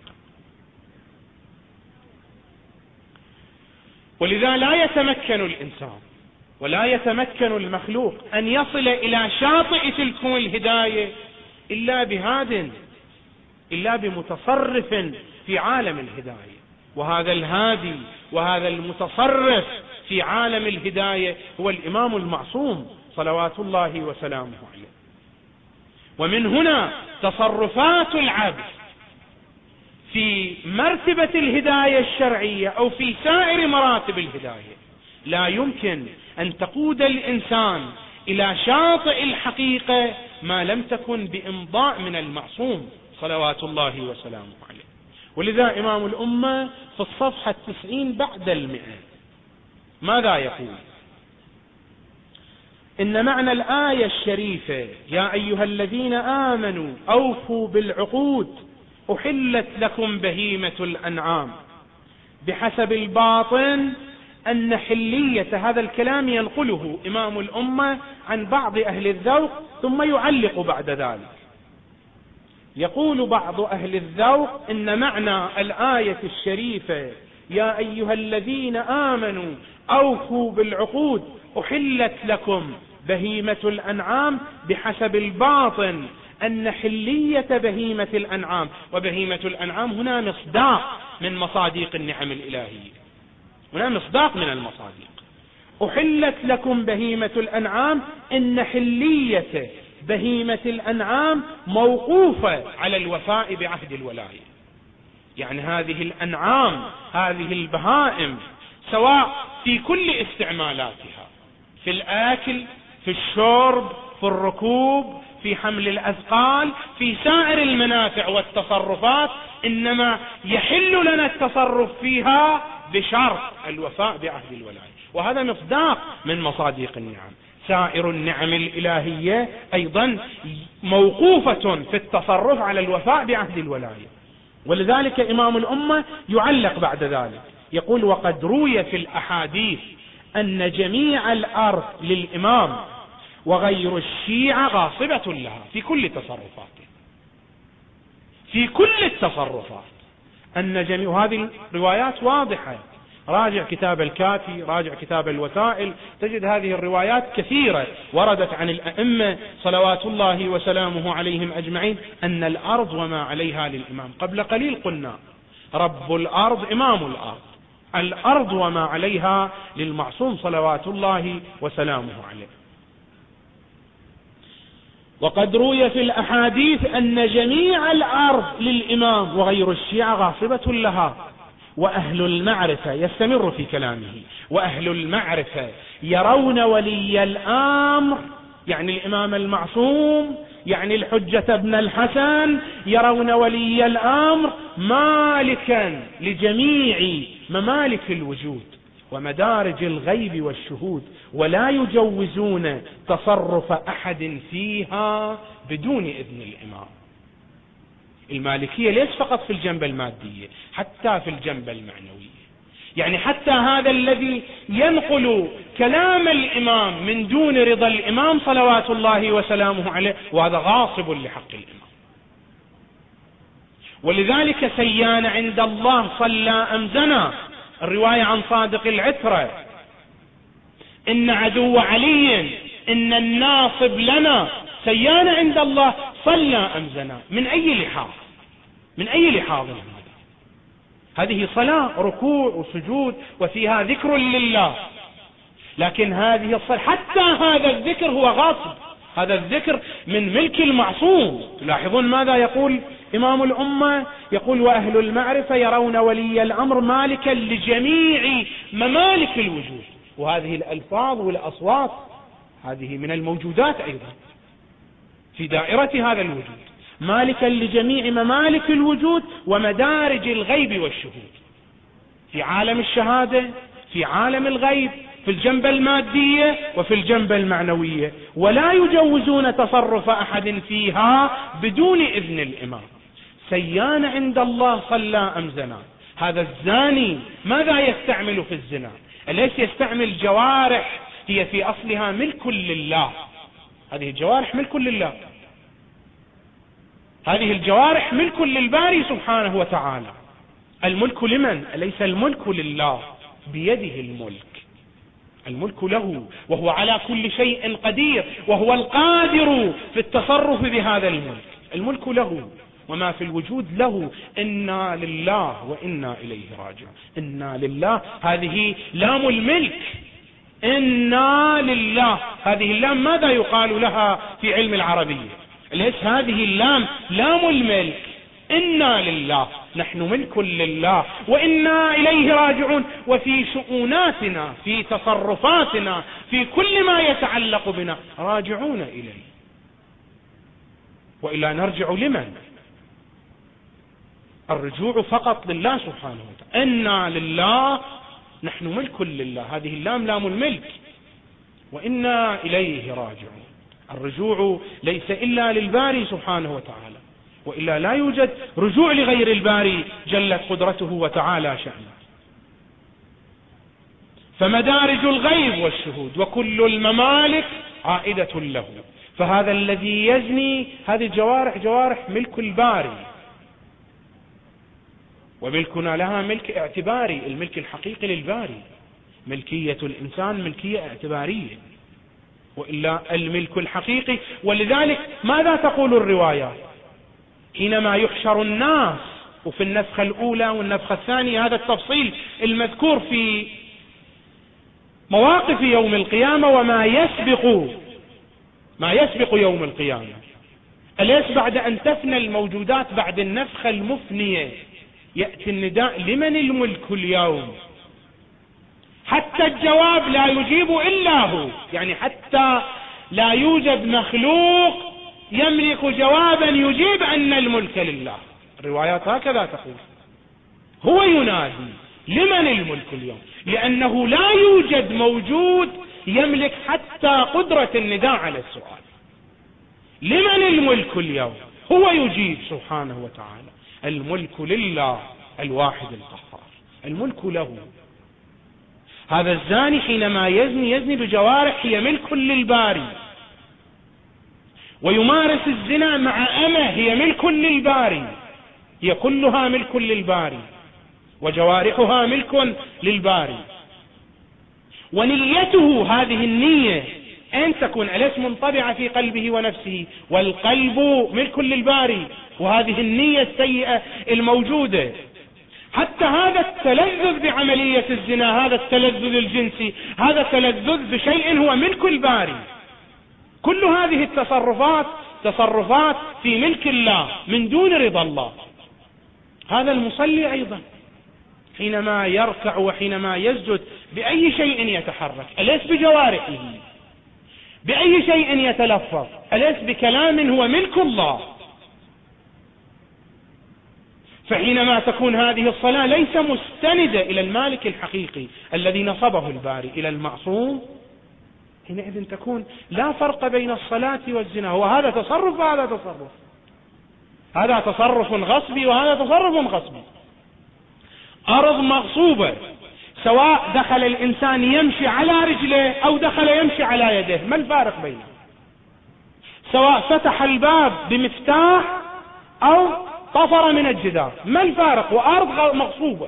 ولذا لا يتمكن الإنسان ولا يتمكن المخلوق أن يصل إلى شاطئ تلكم الهداية إلا بهاد، إلا بمتصرف في عالم الهداية. وهذا الهادي وهذا المتصرف في عالم الهداية هو الإمام المعصوم صلوات الله وسلامه عليه. ومن هنا تصرفات العبد في مرتبة الهداية الشرعية أو في سائر مراتب الهداية لا يمكن أن تقود الإنسان إلى شاطئ الحقيقة ما لم تكن بإمضاء من المعصوم صلوات الله وسلامه عليه. ولذا إمام الأمة في الصفحة التسعين بعد المئة ماذا يقول؟ إن معنى الآية الشريفة يا أيها الذين آمنوا أوفوا بالعقود أحلت لكم بهيمة الأنعام بحسب الباطن أن حلية هذا الكلام ينقله إمام الأمة عن بعض أهل الذوق ثم يعلق بعد ذلك. يقول بعض أهل الذوق إن معنى الآية الشريفة يا أيها الذين آمنوا أوفوا بالعقود أحلت لكم بهيمة الأنعام بحسب الباطن أن حلية بهيمة الأنعام، وبهيمة الأنعام هنا مصداق من مصاديق النعم الإلهية، هنا مصداق من المصاديق. أحلت لكم بهيمة الأنعام إن حلية بهيمة الأنعام موقوفة على الوفاء بعهد الولاية. يعني هذه الأنعام هذه البهائم سواء في كل استعمالاتها، في الآكل في الشرب في الركوب في حمل الأثقال في سائر المنافع والتصرفات، إنما يحل لنا التصرف فيها بشرط الوفاء بعهد الولاية، وهذا مصداق من مصاديق النعم. سائر النعم الإلهية أيضا موقوفة في التصرف على الوفاء بعهد الولاية. ولذلك إمام الأمة يعلق بعد ذلك يقول وقد روي في الأحاديث أن جميع الأرض للإمام وغير الشيعة غاصبة لها في كل تصرفاته، في كل التصرفات أن جميع هذه الروايات واضحة. راجع كتاب الكافي، راجع كتاب الوسائل، تجد هذه الروايات كثيرة وردت عن الأئمة صلوات الله وسلامه عليهم أجمعين أن الأرض وما عليها للإمام. قبل قليل قلنا رب الأرض إمام الأرض، الأرض وما عليها للمعصوم صلوات الله وسلامه عليه. وقد روي في الأحاديث أن جميع الأرض للإمام وغير الشيعة غاصبة لها، وأهل المعرفة يستمر في كلامه وأهل المعرفة يرون ولي الأمر يعني الإمام المعصوم يعني الحجة ابن الحسن، يرون ولي الأمر مالكا لجميع ممالك الوجود ومدارج الغيب والشهود، ولا يجوزون تصرف أحد فيها بدون إذن الإمام. المالكية ليس فقط في الجنبة المادية، حتى في الجنبة المعنوية. يعني حتى هذا الذي ينقل كلام الإمام من دون رضا الإمام صلوات الله وسلامه عليه وهذا غاصب لحق الإمام. ولذلك سيان عند الله صلى أم زنى، الرواية عن صادق العترة، إن عدو علي إن الناصب لنا سيان عند الله صلى أم زنى. من أي لحاظ؟ من أي لحاظ هذا؟ هذه صلاة ركوع وسجود وفيها ذكر لله، لكن هذه الصلاة حتى هذا الذكر هو غاصب، هذا الذكر من ملك المعصوم. تلاحظون ماذا يقول إمام الأمة؟ يقول وأهل المعرفة يرون ولي الأمر مالكا لجميع ممالك الوجود، وهذه الألفاظ والأصوات هذه من الموجودات أيضا في دائرة هذا الوجود، مالكا لجميع ممالك الوجود ومدارج الغيب والشهود، في عالم الشهادة، في عالم الغيب، في الجنبة المادية وفي الجنبة المعنوية، ولا يجوزون تصرف أحد فيها بدون إذن الإمام. سيان عند الله صلى أم زنا. هذا الزاني ماذا يستعمل في الزنا؟ أليس يستعمل جوارح هي في أصلها ملك لله؟ هذه الجوارح ملك لله، هذه الجوارح ملك للباري سبحانه وتعالى. الملك لمن؟ أليس الملك لله؟ بيده الملك، الملك له، وهو على كل شيء قدير، وهو القادر في التصرف بهذا الملك. الملك له وما في الوجود له. إنا لله وإنا إليه راجعون. إنا لله هذه لام الملك، إنا لله هذه اللام ماذا يقال لها في علم العربية؟ ليش هذه اللام لام الملك؟ إنا لله، نحن ملك لله وإنا إليه راجعون. وفي شؤوناتنا، في تصرفاتنا، في كل ما يتعلق بنا راجعون إليه. وإلا نرجع لمن؟ الرجوع فقط لله سبحانه وتعالى. إنا لله، نحن ملك لله، هذه اللام لام الملك، وإنا إليه راجعون. الرجوع ليس إلا للباري سبحانه وتعالى، وإلا لا يوجد رجوع لغير الباري جلت قدرته وتعالى شأنه. فمدارج الغيب والشهود وكل الممالك عائدة له. فهذا الذي يزني، هذه الجوارح جوارح ملك الباري، وملكنا لها ملك اعتباري، الملك الحقيقي للباري. ملكية الإنسان ملكية اعتبارية، وإلا الملك الحقيقي. ولذلك ماذا تقول الروايات حينما يحشر الناس؟ وفي النفخة الأولى والنفخة الثانية هذا التفصيل المذكور في مواقف يوم القيامة وما يسبق ما يسبق يوم القيامة. أليس بعد أن تفنى الموجودات بعد النفخة المفنية يأتي النداء لمن الملك اليوم؟ حتى الجواب لا يجيب إلا هو، يعني حتى لا يوجد مخلوق يملك جوابا يجيب أن الملك لله. الروايات هكذا تقول. هو ينادي لمن الملك اليوم، لأنه لا يوجد موجود يملك حتى قدرة النداء على السؤال. لمن الملك اليوم؟ هو يجيب سبحانه وتعالى. الملك لله الواحد القهار، الملك له. هذا الزاني حينما يزني يزني بجوارح هي ملك للباري، ويمارس الزنا مع أمه هي ملك للباري، هي كلها ملك للباري وجوارحها ملك للباري. ونيته، هذه النية أن تكون أليس منطبعة في قلبه ونفسه؟ والقلب ملك للباري، وهذه النية السيئة الموجودة. حتى هذا التلذذ بعملية الزنا، هذا التلذذ الجنسي، هذا التلذذ بشيء هو ملك الباري. كل هذه التصرفات تصرفات في ملك الله من دون رضا الله. هذا المصلي أيضا حينما يركع وحينما يسجد بأي شيء يتحرك؟ أليس بجوارحه؟ بأي شيء يتلفظ؟ أليس بكلام هو ملك الله؟ فحينما تكون هذه الصلاة ليس مستندة إلى المالك الحقيقي الذي نصبه الباري، إلى المعصوم، حينئذ تكون لا فرق بين الصلاة والزنا. وهذا تصرف وهذا تصرف، هذا تصرف غصبي وهذا تصرف غصبي. أرض مغصوبة، سواء دخل الإنسان يمشي على رجله أو دخل يمشي على يده، ما الفارق بينهم؟ سواء فتح الباب بمفتاح أو طفر من الجدار، ما الفارق؟ وأرض مغصوبة.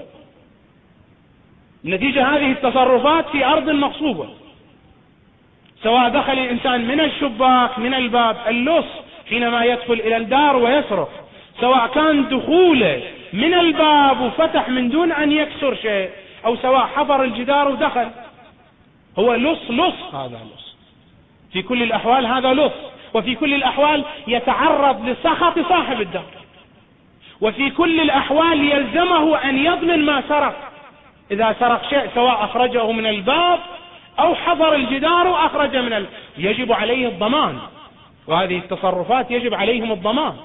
نتيجة هذه التصرفات في أرض مغصوبة، سواء دخل الإنسان من الشباك من الباب، اللص حينما يدخل إلى الدار ويسرق، سواء كان دخوله من الباب وفتح من دون أن يكسر شيء، أو سواء حفر الجدار ودخل، هو لص لص هذا لص. في كل الأحوال هذا لص، وفي كل الأحوال يتعرض لسخط صاحب الدار، وفي كل الأحوال يلزمه أن يضمن ما سرق. إذا سرق شيء سواء أخرجه من الباب أو حضر الجدار وأخرج من ال... يجب عليه الضمان، وهذه التصرفات يجب عليهم الضمان.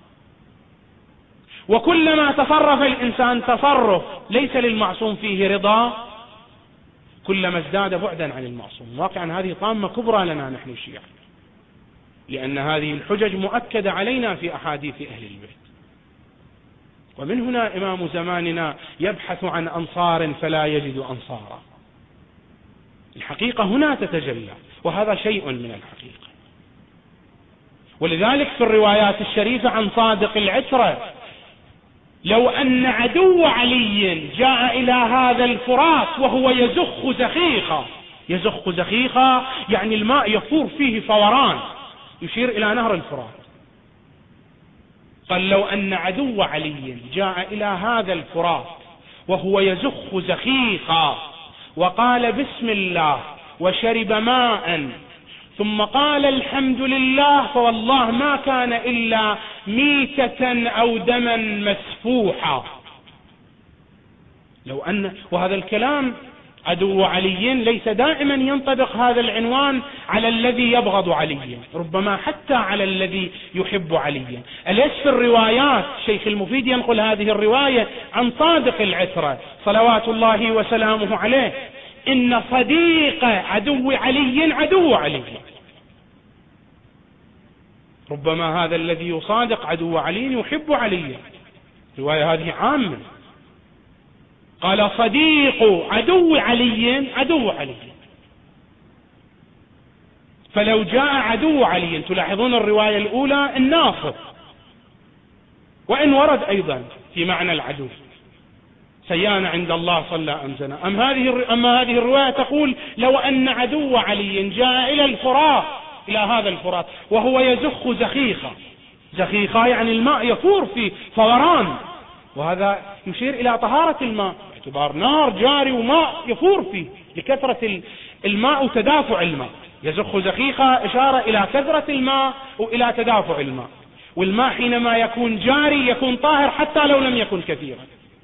وكلما تصرف الإنسان تصرف ليس للمعصوم فيه رضا كلما ازداد بعدا عن المعصوم. واقعا هذه طامة كبرى لنا نحن الشيعة، لأن هذه الحجج مؤكدة علينا في أحاديث أهل البيت. ومن هنا إمام زماننا يبحث عن أنصار فلا يجد أنصارا. الحقيقة هنا تتجلى، وهذا شيء من الحقيقة. ولذلك في الروايات الشريفة عن صادق العترة: لو أن عدو علي جاء إلى هذا الفرات وهو يزخ زخيخا، يزخ زخيخا يعني الماء يفور فيه فوران، يشير إلى نهر الفرات. قال: لو أن عدو علي جاء إلى هذا الفرات وهو يزخ زخيخا وقال بسم الله وشرب ماء ثم قال الحمد لله، فوالله ما كان إلا ميتة أو دما مسفوحا. لو أن وهذا الكلام عدو علي ليس دائما ينطبق هذا العنوان على الذي يبغض عليا، ربما حتى على الذي يحب عليا. أليس في الروايات شيخ المفيد ينقل هذه الرواية عن صادق العترة صلوات الله وسلامه عليه: إن صديق عدو علي عدو علي. ربما هذا الذي يصادق عدو علي يحب عليا. الرواية هذه عامة. قال: صديق عدو علي عدو علي. فلو جاء عدو علي، تلاحظون الرواية الأولى الناصر، وإن ورد أيضا في معنى العدو: سيان عند الله صلى أم زنى. أم هذه أما هذه الرواية تقول: لو أن عدو علي جاء إلى الفرات، إلى هذا الفرات وهو يزخ زخيخا. زخيخا يعني الماء يفور في فوران، وهذا يشير إلى طهارة الماء، باعتبار نار جاري وماء يفور فيه لكثرة الماء وتدافع الماء. يزخ زخيخا إشارة إلى كثرة الماء وإلى تدافع الماء، والماء حينما يكون جاري يكون طاهر حتى لو لم يكن كثيرا.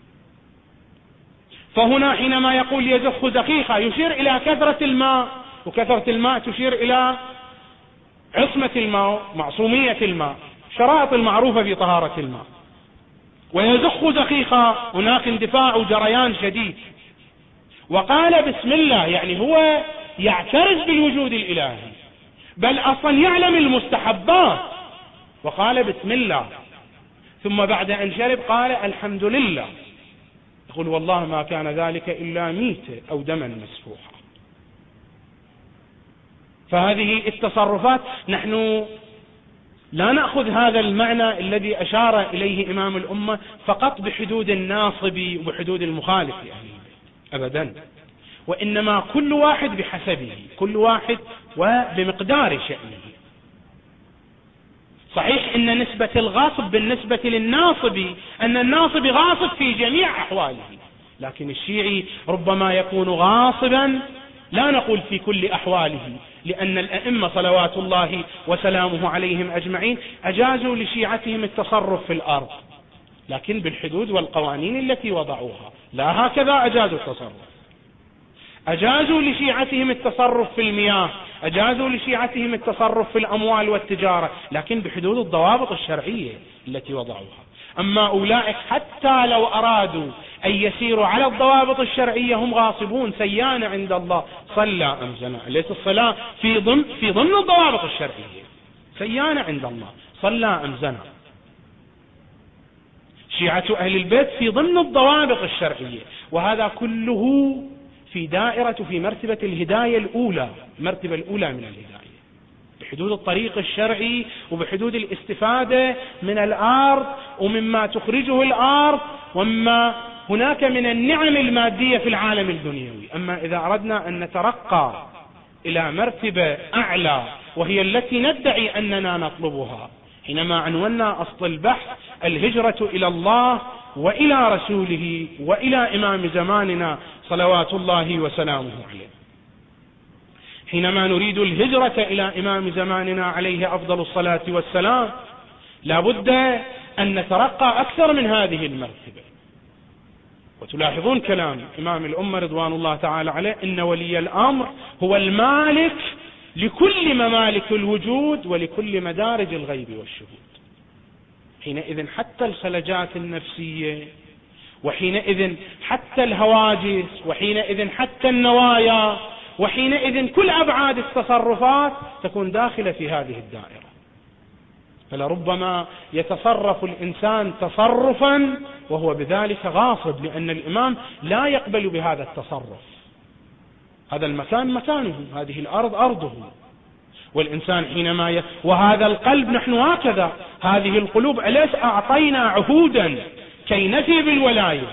فهنا حينما يقول يزخ زخيخا يشير إلى كثرة الماء، وكثرة الماء تشير إلى عصمة الماء، معصومية الماء، شرائط المعروفة في طهارة الماء. ويزخ زخيخا هناك اندفاع وجريان شديد. وقال بسم الله يعني هو يعترف بالوجود الإلهي، بل أصلا يعلم المستحبات، وقال بسم الله. ثم بعد أن شرب قال الحمد لله، يقول والله ما كان ذلك إلا ميتة أو دما مسفوحا. فهذه التصرفات نحن لا نأخذ هذا المعنى الذي أشار إليه إمام الأمة فقط بحدود الناصب وبحدود المخالف يعني أبدا، وإنما كل واحد بحسبه، كل واحد وبمقدار شأنه. صحيح إن نسبة الغاصب بالنسبة للناصب أن الناصب غاصب في جميع أحواله، لكن الشيعي ربما يكون غاصبا لا نقول في كل أحواله، لأن الأئمة صلوات الله وسلامه عليهم أجمعين أجازوا لشيعتهم التصرف في الأرض، لكن بالحدود والقوانين التي وضعوها، لا هكذا أجازوا التصرف. أجازوا لشيعتهم التصرف في المياه، أجازوا لشيعتهم التصرف في الأموال والتجارة، لكن بحدود الضوابط الشرعية التي وضعوها. أما أولئك حتى لو أرادوا أن يسيروا على الضوابط الشرعية هم غاصبون سيان عند الله، صلى أم زنى. ليس الصلاة في ضمن في ضمن الضوابط الشرعية، سيان عند الله، صلى أم زنى. شيعة أهل البيت في ضمن الضوابط الشرعية، وهذا كله في دائرة في مرتبة الهداية الأولى، المرتبة الأولى من الهداية، بحدود الطريق الشرعي وبحدود الاستفادة من الأرض ومما تخرجه الأرض ومما هناك من النعم المادية في العالم الدنيوي. أما إذا أردنا أن نترقى إلى مرتبة أعلى وهي التي ندعي أننا نطلبها، حينما عنونا أصل البحث الهجرة إلى الله وإلى رسوله وإلى إمام زماننا صلوات الله وسلامه عليه، حينما نريد الهجرة إلى إمام زماننا عليه أفضل الصلاة والسلام، لا بد أن نترقى أكثر من هذه المرتبة. وتلاحظون كلام إمام الأمة رضوان الله تعالى عليه: إن ولي الأمر هو المالك لكل ممالك الوجود ولكل مدارج الغيب والشهود. حينئذ حتى الخلجات النفسية، وحينئذ حتى الهواجس، وحينئذ حتى النوايا، وحينئذ كل أبعاد التصرفات تكون داخلة في هذه الدائرة. فلربما يتصرف الإنسان تصرفا وهو بذلك غاصب، لأن الإمام لا يقبل بهذا التصرف. هذا المكان مكانه، هذه الأرض أرضه، والإنسان حينما ي... وهذا القلب نحن هكذا، هذه القلوب أليس أعطينا عهودا كي نفي بالولاية؟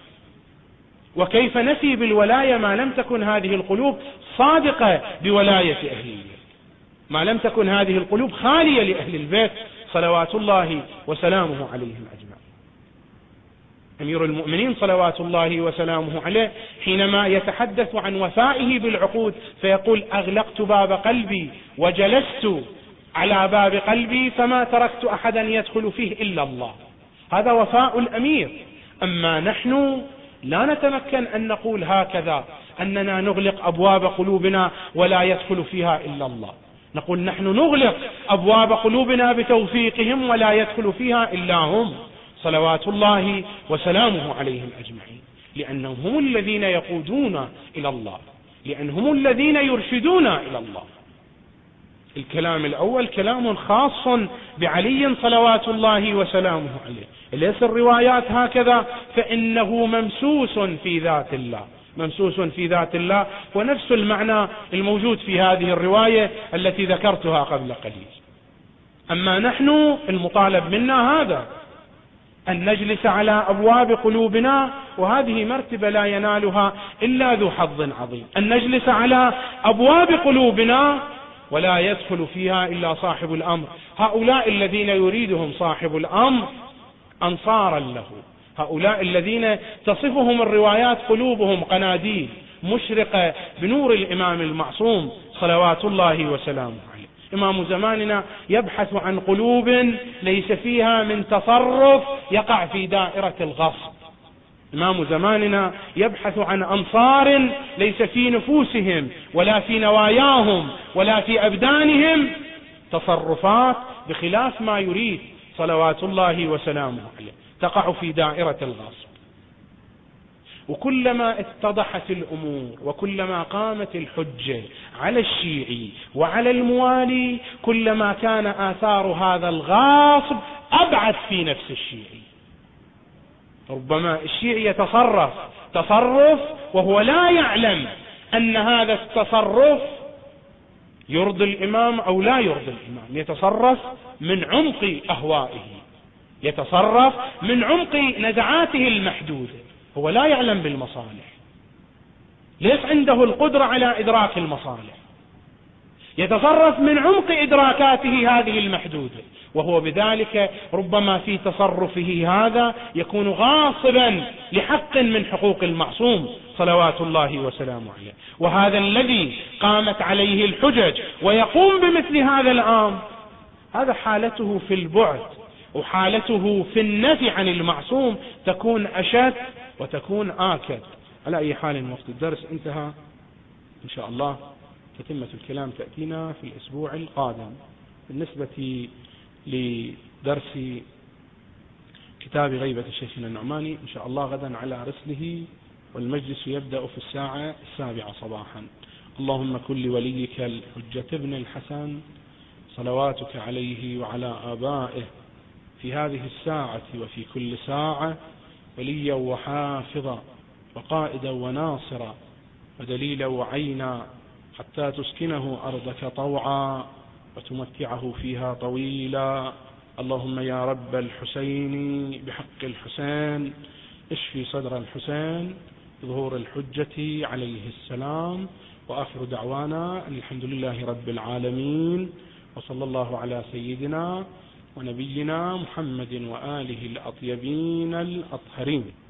وكيف نفي بالولاية ما لم تكن هذه القلوب صادقة بولاية أهل البيت، ما لم تكن هذه القلوب خالية لأهل البيت صلوات الله وسلامه عليهم أجمعين. أمير المؤمنين صلوات الله وسلامه عليه حينما يتحدث عن وفائه بالعقود فيقول: أغلقت باب قلبي وجلست على باب قلبي فما تركت أحدا يدخل فيه إلا الله. هذا وفاء الأمير. أما نحن لا نتمكن أن نقول هكذا، أننا نغلق أبواب قلوبنا ولا يدخل فيها إلا الله. نقول نحن نغلق أبواب قلوبنا بتوفيقهم ولا يدخل فيها إلا هم صلوات الله وسلامه عليهم أجمعين، لأنهم هم الذين يقودون إلى الله، لأنهم الذين يرشدون إلى الله. الكلام الأول كلام خاص بعلي صلوات الله وسلامه عليه، ليس الروايات هكذا، فإنه ممسوس في ذات الله، ممسوس في ذات الله، ونفس المعنى الموجود في هذه الرواية التي ذكرتها قبل قليل. أما نحن المطالب منا هذا، أن نجلس على أبواب قلوبنا، وهذه مرتبة لا ينالها إلا ذو حظ عظيم، أن نجلس على أبواب قلوبنا ولا يدخل فيها إلا صاحب الأمر. هؤلاء الذين يريدهم صاحب الأمر أنصارا له، هؤلاء الذين تصفهم الروايات قلوبهم قناديل مشرقة بنور الإمام المعصوم صلوات الله وسلامه عليه. إمام زماننا يبحث عن قلوب ليس فيها من تصرف يقع في دائرة الغصب. إمام زماننا يبحث عن أنصار ليس في نفوسهم ولا في نواياهم ولا في أبدانهم تصرفات بخلاف ما يريد صلوات الله وسلامه عليه، تقع في دائرة الغصب. وكلما اتضحت الأمور وكلما قامت الحجة على الشيعي وعلى الموالي، كلما كان آثار هذا الغاصب أبعد في نفس الشيعي. ربما الشيعي يتصرف تصرف وهو لا يعلم أن هذا التصرف يرضي الإمام أو لا يرضي الإمام، يتصرف من عمق أهوائه، يتصرف من عمق نزعاته المحدودة، هو لا يعلم بالمصالح، ليس عنده القدرة على إدراك المصالح، يتصرف من عمق إدراكاته هذه المحدودة، وهو بذلك ربما في تصرفه هذا يكون غاصبا لحق من حقوق المعصوم صلوات الله وسلامه عليه. وهذا الذي قامت عليه الحجج ويقوم بمثل هذا الأمر، هذا حالته في البعد، وحالته في النفي عن المعصوم تكون أشد وتكون آكد. على أي حال وقت الدرس انتهى، إن شاء الله تتمة الكلام تأتينا في الأسبوع القادم. بالنسبة لدرس كتاب غيبة شيخنا النعماني إن شاء الله غدا على رسله، والمجلس يبدأ في الساعة السابعة صباحا. اللهم كن لوليك الحجة ابن الحسن صلواتك عليه وعلى آبائه في هذه الساعة وفي كل ساعة وليا وحافظا وقائدا وناصرا ودليلا وعينا، حتى تسكنه أرضك طوعا وتمتعه فيها طويلا. اللهم يا رب الحسين بحق الحسين اشفي صدر الحسين ظهور الحجة عليه السلام. وآخر دعوانا أن الحمد لله رب العالمين، وصلى الله على سيدنا ونبينا محمد وآله الأطيبين الأطهرين.